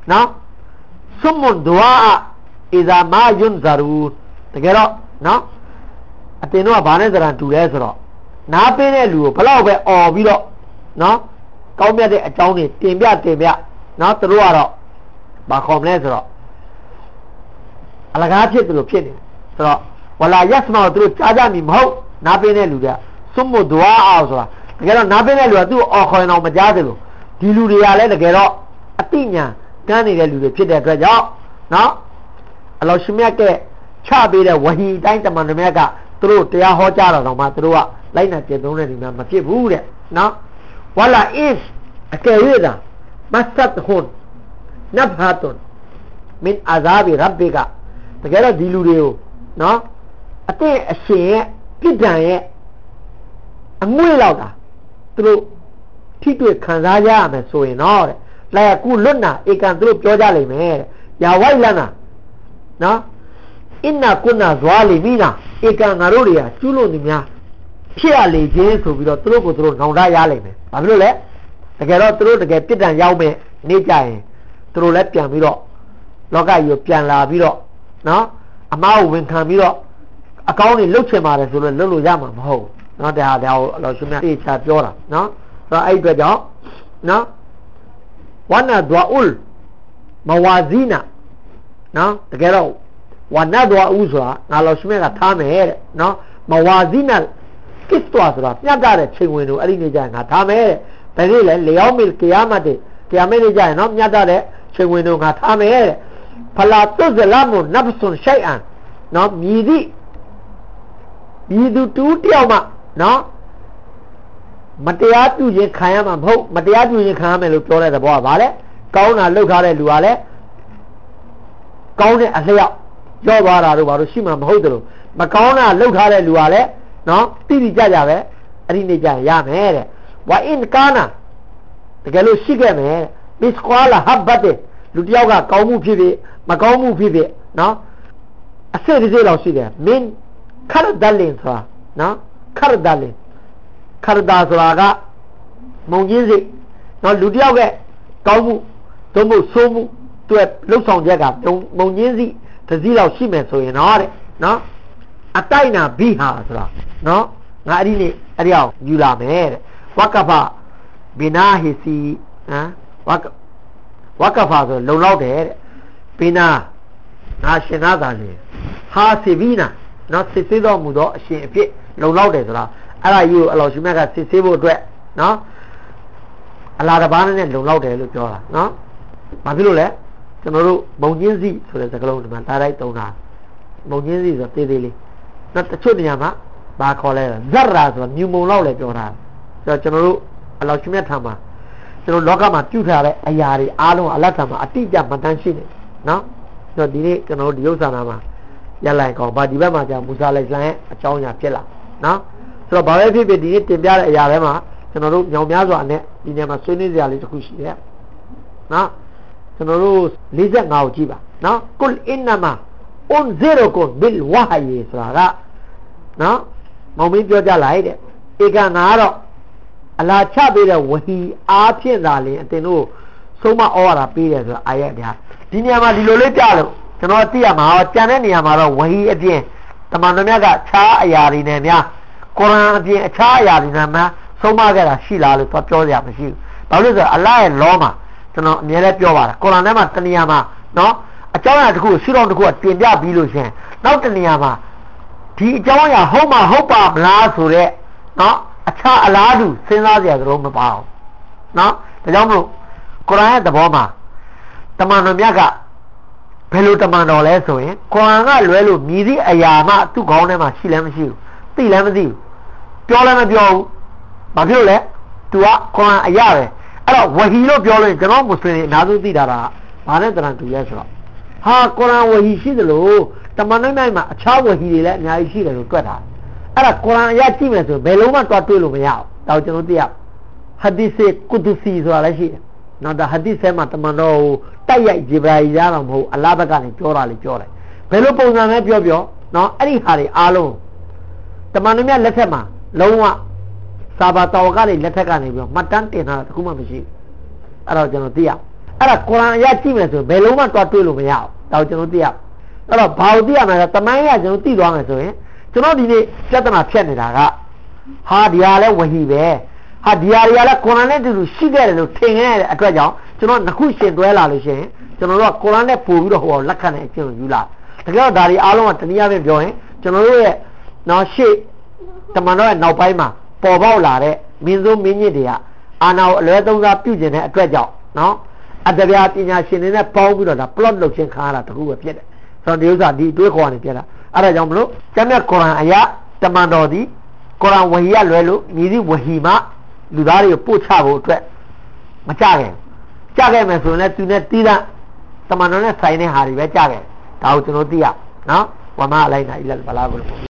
နော်စွမွန်ဒွာအီဇာမာယွန်ဇရူတကယ်တော့နော်အတင်တော့ဗာနဲ့စရံတူလဲဆိုတော့နားပင်းတဲ့လူကိုဘလောက်ပဲអော်ပြီးတော့နော်ကောင်းမြတ်တဲ့အကြောင်းတွေတင်ပြနော်သူတို့ကတော့ဘာခေါ်မလဲဆိုတော့အလကားဖြစ်တယ်လို့ဖြစ်နေတယ်ဆိုတော့ဝလာယက်စမောသူတို့ကြားကြမီမဟုတ်နားပင်းတဲ့လူတွေကစွမွန်ဒွာအောင်ဆိုတာတကယ်တော့နားပင်းတဲ့လူကသူ့အော်ခေါ်ရင်တော့မကြားသလိုဒီလူတွေကလည်းတကယ်တော့အတိညာကမ်းနေတဲ့လူတွေဖြစ်တဲ့အတွက်ကြောင့်နော်အလောရှိမြတ်ကချပေးတဲ့ဝဟီတိုင်းတမန်တော်မြတ်ကသူတို့တရားဟောကြားတော်တော့မှသူတို့ကလိုက်နာကျင့်သုံးတဲ့နေမှာမဖြစ်ဘူးတဲ့နော်ဝလာအစ်အကယ်၍သာမတ်တ်ဟွန်နဖဟာတွန်မင်အာဇာဘီရဘ်ဘီကတကယ်တော့ဒီလူတွေကိုနော်အတဲ့အရှင်ရဲ့ပြစ်ဒဏ်ရဲ့အငွေ့လောက်တာသူတို့ထိတွေ့ခံစားကြရမယ်ဆိုရင်တော့တဲ့လာကူလွတ်နာဧကန်သူတို့ပြောကြလိမ့်မယ်တဲ့ယာဝိုက်လနာနော်အင်နာကုနာဇွာလီမီနာဧကန်ငါတို့တွေကကျူးလွန်နေများဖြစ်ရလေခြင်းဆိုပြီးတော့သူတို့ကိုသူတို့နောင်တရလိမ့်မယ်ဘာဖြစ်လို့လဲတကယ်တော့သူတို့တကယ်ပြစ်ဒဏ်ရောက်မဲ့နေကြရင်သူတို့လည်းပြန်ပြီးတော့လောကကြီးကိုပြန်လာပြီးတော့နော်အမားကိုဝန်ခံပြီးတော့အကောင်းတွေလှုပ်ချင်ပါတယ်ဆိုလို့လှုပ်လို့ရမှာမဟုတ်နော်ဒါကိုအလောရှင်မြတ်အေးချပြောတာနော်ဆိုတော့အဲ့ဒီအတွက်ကြောင့်နော်ဝနာဒွာအူလ်မဝါဇီနာနော်တကယ်တော့ဝနာဒွာအူဆိုတာငါလောရှင်မြတ်ကထားမယ်တဲ့နော်မဝါဇီနာကစ်တွာဆိုတာပြတ်တဲ့ချိန်ဝင်တို့အဲ့ဒီနေကြရင်ငါထားမယ်တဲ့ဘယ်နည်းလဲလျောင်းမီကီယာမတ်တဲ့ကီယာမတ်နေကြရင်နော်မြတ်တဲ့ချိန်ဝင်တို့ငါထားမယ်တဲ့ဖလာတုဇလာမုနဖ်ဆွန်ရှိုင်အန်နော်မြည်သည့်မြည်သူတူးတယောက်မှနော်မတရားပြုခြင်းခံရမှာမဟုတ်မတရားပြုခြင်းခံရမယ်လို့ပြောတဲ့သဘောကဗါလဲကောင်းတာလှုပ်ထားတဲ့လူကလည်းကောင်းတဲ့အလျောက်ရော့သွားတာတို့ဘာလို့ရှိမှမဟုတ်တယ်လို့မကောင်းတာလှုပ်ထားတဲ့လူကလည်းနော်တိတိကျကျပဲအဲ့ဒီနေကြရမယ်တဲ့ဝါအင်ကာနာတကယ်လို့ရှိခဲ့မယ်မစ်ကွာလာဟဘတ်တဲ့လူတယောက်ကကောင်းမှုဖြစ်ဖြစ်မကောင်းမှုဖြစ်ဖြစ်နော်အစစ်တစ်စိလောက်ရှိတယ်မင်းခရဒလင်ဆိုတာနော်ခရဒလင်ခရဒါဆိုတာကမုံကြီးစိနော်လူတယောက်ကကောင်းမှုသို့မဟုတ်ဆိုးမှုသူ့လှုပ်ဆောင်ချက်ကမုံကြီးစိတစ်စိလောက်ရှိမယ်ဆိုရင်တော့တဲ့နော်အတိုက်နာဘိဟာဆိုတာနော်ငါအဲ့ဒီနေ့အဲ့ဒီအောင်ယူလာမယ်တဲ့ဝကဖဘီနာဟီစီဟမ်ဝကဖဆိုလုံလောက်တယ်တဲ့ဘီနာငါရှင်သားသာလေဟာစီဘီနာနော်စစ်သေးတော်မူသောအရှင်အဖြစ်လုံလောက်တယ်ဆိုတာအဲ့ဒါယူအလောရှင်မြတ်ကစစ်သေးဖို့အတွက်နော်အလားတပါးနဲ့လုံလောက်တယ်လို့ပြောတာနော်ဘာဖြစ်လို့လဲကျွန်တော်တို့မုံချင်းစီဆိုတဲ့စကားလုံးဒီမှာဒါလိုက်သုံးတာမုံချင်းစီဆိုတေးသေးလေးနော်တချို့နေရာမှာဘာခေါ်လဲဇက်ရာဆိုတာမြူမုံလောက်လည်းပြောတာဆိုတော့ကျွန်တော်တို့အလောရှင်မြတ်ထံမှာကျွန်တော်လောကမှာပြုထားတဲ့အရာတွေအားလုံးအလတ်ထံမှာအတိအကျမှတ်တမ်းရှိနေနော်ဆိုတော့ဒီနေ့ကျွန်တော်တို့ဒီဥစ္စာနာမှာရလိုက်ကောင်ဗာဒီဘက်မှာကြာမူဆာလိုက်လန်ရဲ့အကြောင်းအရာဖြစ်လာနော်ဆိုတော့ဘာပဲဖြစ်ဖြစ်ဒီနေ့တင်ပြတဲ့အရာထဲမှာကျွန်တော်တို့ညောင်များစွာနဲ့ဒီနေ့မှာဆွေးနွေးစရာလေးတစ်ခုရှိတယ်နော်ကျွန်တော်တို့45ကိုကြည့်ပါနော်ကုလ်အင်နမာအွန်ဇီရကုမ်ဘီလ်ဝါဟီဆိုတာကနော်မောင်မင်းပြောကြလိုက်တဲ့ဧကငါတော့အလာချပေးတဲ့ဝဟီအားဖြင့်သာလင်အတင်တို့ဆုံးမဩဝါဒပေးတယ်ဆိုတာအာယတ်ဗျာဒီနေရာမှာဒီလိုလေးပြလို့ကျွန်တော်သိရမှာကြံတဲ့နေရာမှာတော့ဝဟီအပြင်တမန်တော်မြတ်ကခြားအရာတွေနဲ့များကုရ်အာန်အပြင်အခြားအရာတွေနဲ့များဆုံးမခဲ့တာရှိလားလို့တော့ပြောရမရှိဘူးဘာလို့လဲဆိုတော့အလ္လာဟ်ရဲ့လောမှာကျွန်တော်အမြဲတမ်းပြောပါတယ်ကုရ်အာန်ထဲမှာတနေရာမှာနော်အကြောင်းအရာတစ်ခုရှုတော့တစ်ခုကတင်ပြပြီးလို့ရှင်နောက်တနေရာမှာဒီအကြောင်းအရာဟုတ်မှဟုတ်ပါမလားဆိုတော့နော်အခြားအလားတူစဉ်းစားစရာကြောမပါဘူးနော်ဒါကြောင့်မလို့ကုရ်အာန်ရဲ့သဘောမှာတမန်တော်မြတ်ကဘယ်လိုတမန်တော်လဲဆိုရင်ကုရ်အာန်ကလွဲလို့မြည်သည့်အရာမှသူ့ခေါင်းထဲမှာရှိလည်းမရှိဘူးသိလည်းမသိဘူးပြောလည်းမပြောဘူးဘာဖြစ်လို့လဲသူကကုရ်အာန်အရာပဲအဲ့တော့ဝဟီလို့ပြောလို့ကျွန်တော်မွတ်စလင်တွေအများစုသိတာကဘာနဲ့တရံတူလဲဆိုတော့ဟာကုရ်အာန်ဝဟီရှိသလိုတမန်တော်မြတ်မှာအခြားဝဟီတွေလည်းအများကြီးရှိတယ်လို့တွက်တာအဲ့ဒါကုရ်အာန်အရာကြည့်မယ်ဆိုဘယ်လုံးမှတွက်တွေ့လို့မရဘူးဒါကိုကျွန်တော်သိရဟာဒီစ်ကုဒူစီဆိုတာလည်းရှိတယ်နော်ဒါဟာဒီစ်ထဲမှာတမန်တော်တိုက်ရိုက်ဂျေဘရာအီရတော့မဟုတ်အလ္လာဟ်ဘက်ကနေပြောတာလေပြောတယ်ဘယ်လိုပုံစံနဲ့ပြောနော်အဲ့ဒီဟာတွေအားလုံးတမန်တော်မြတ်လက်ထက်မှာလုံးဝစာဘာတော်ကတွေလက်ထက်ကနေပြီးမှတ်တမ်းတင်ထားတာတခုမှမရှိဘူးအဲ့တော့ကျွန်တော်သိရအဲ့ဒါကုရ်အာန်အရာကြည့်မယ်ဆိုဘယ်လုံးမှတွားတွေးလို့မရအောင်ဒါကိုကျွန်တော်သိရအဲ့တော့ဘာလို့သိရမလဲတမိုင်းကကျွန်တော်သိသွားမယ်ဆိုရင်ကျွန်တော်ဒီနေ့ပြဿနာဖြတ်နေတာကဟာဒီဟာလဲဝဟီပဲဟာဒီဟာတွေကလည်းကုရ်အာန်နဲ့တူတူရှိခဲ့တယ်လို့ထင်ခဲ့တဲ့အတွက်ကြောင့်ကျွန်တော်နှစ်ခုရှင်တွဲလာလို့ရှိရင်ကျွန်တော်တို့ကကုရ်အာန်နဲ့ပို့ပြီးတော့ဟိုလက်ခံတဲ့အကျင့်ကိုယူလာတကယ်တော့ဒါတွေအားလုံးကတနည်းအားဖြင့်ပြောရင်ကျွန်တော်တို့ရဲ့နောက်ရှေ့တမန်တော်ရဲ့နောက်ပိုင်းမှာပေါ်ပေါက်လာတဲ့မင်းစိုးမင်းညစ်တွေကအာနာကိုအလွဲသုံးစားပြုကျင်တဲ့အတွက်ကြောင့်နော်အတ္တဗျာပညာရှင်တွေနဲ့ပေါင်းပြီးတော့ဒါ plot လုပ်ခြင်းခါရတာတခုပဲဖြစ်တယ်ဆိုတော့ဒီဥစ္စာဒီတွေးခေါ်နေပြတာအဲ့ဒါကြောင့်မလို့ကျမ်းမြတ်ကုရ်အာန်အရာတမန်တော်ဒီကုရ်အာန်ဝဟီရလွယ်လို့မြည်သည့်ဝဟီမှလူသားတွေကိုပို့ချဖို့အတွက်မကြခင်ကြခဲ့မယ်ဆိုရင်လည်းသူနဲ့တီးတဲ့တမန်တော်နဲ့ဆိုင်တဲ့ဟာတွေပဲကြခဲ့ဒါကိုကျွန်တော်သိရနော်ဝမအလိုက်နာအီလတ်ဘလာကို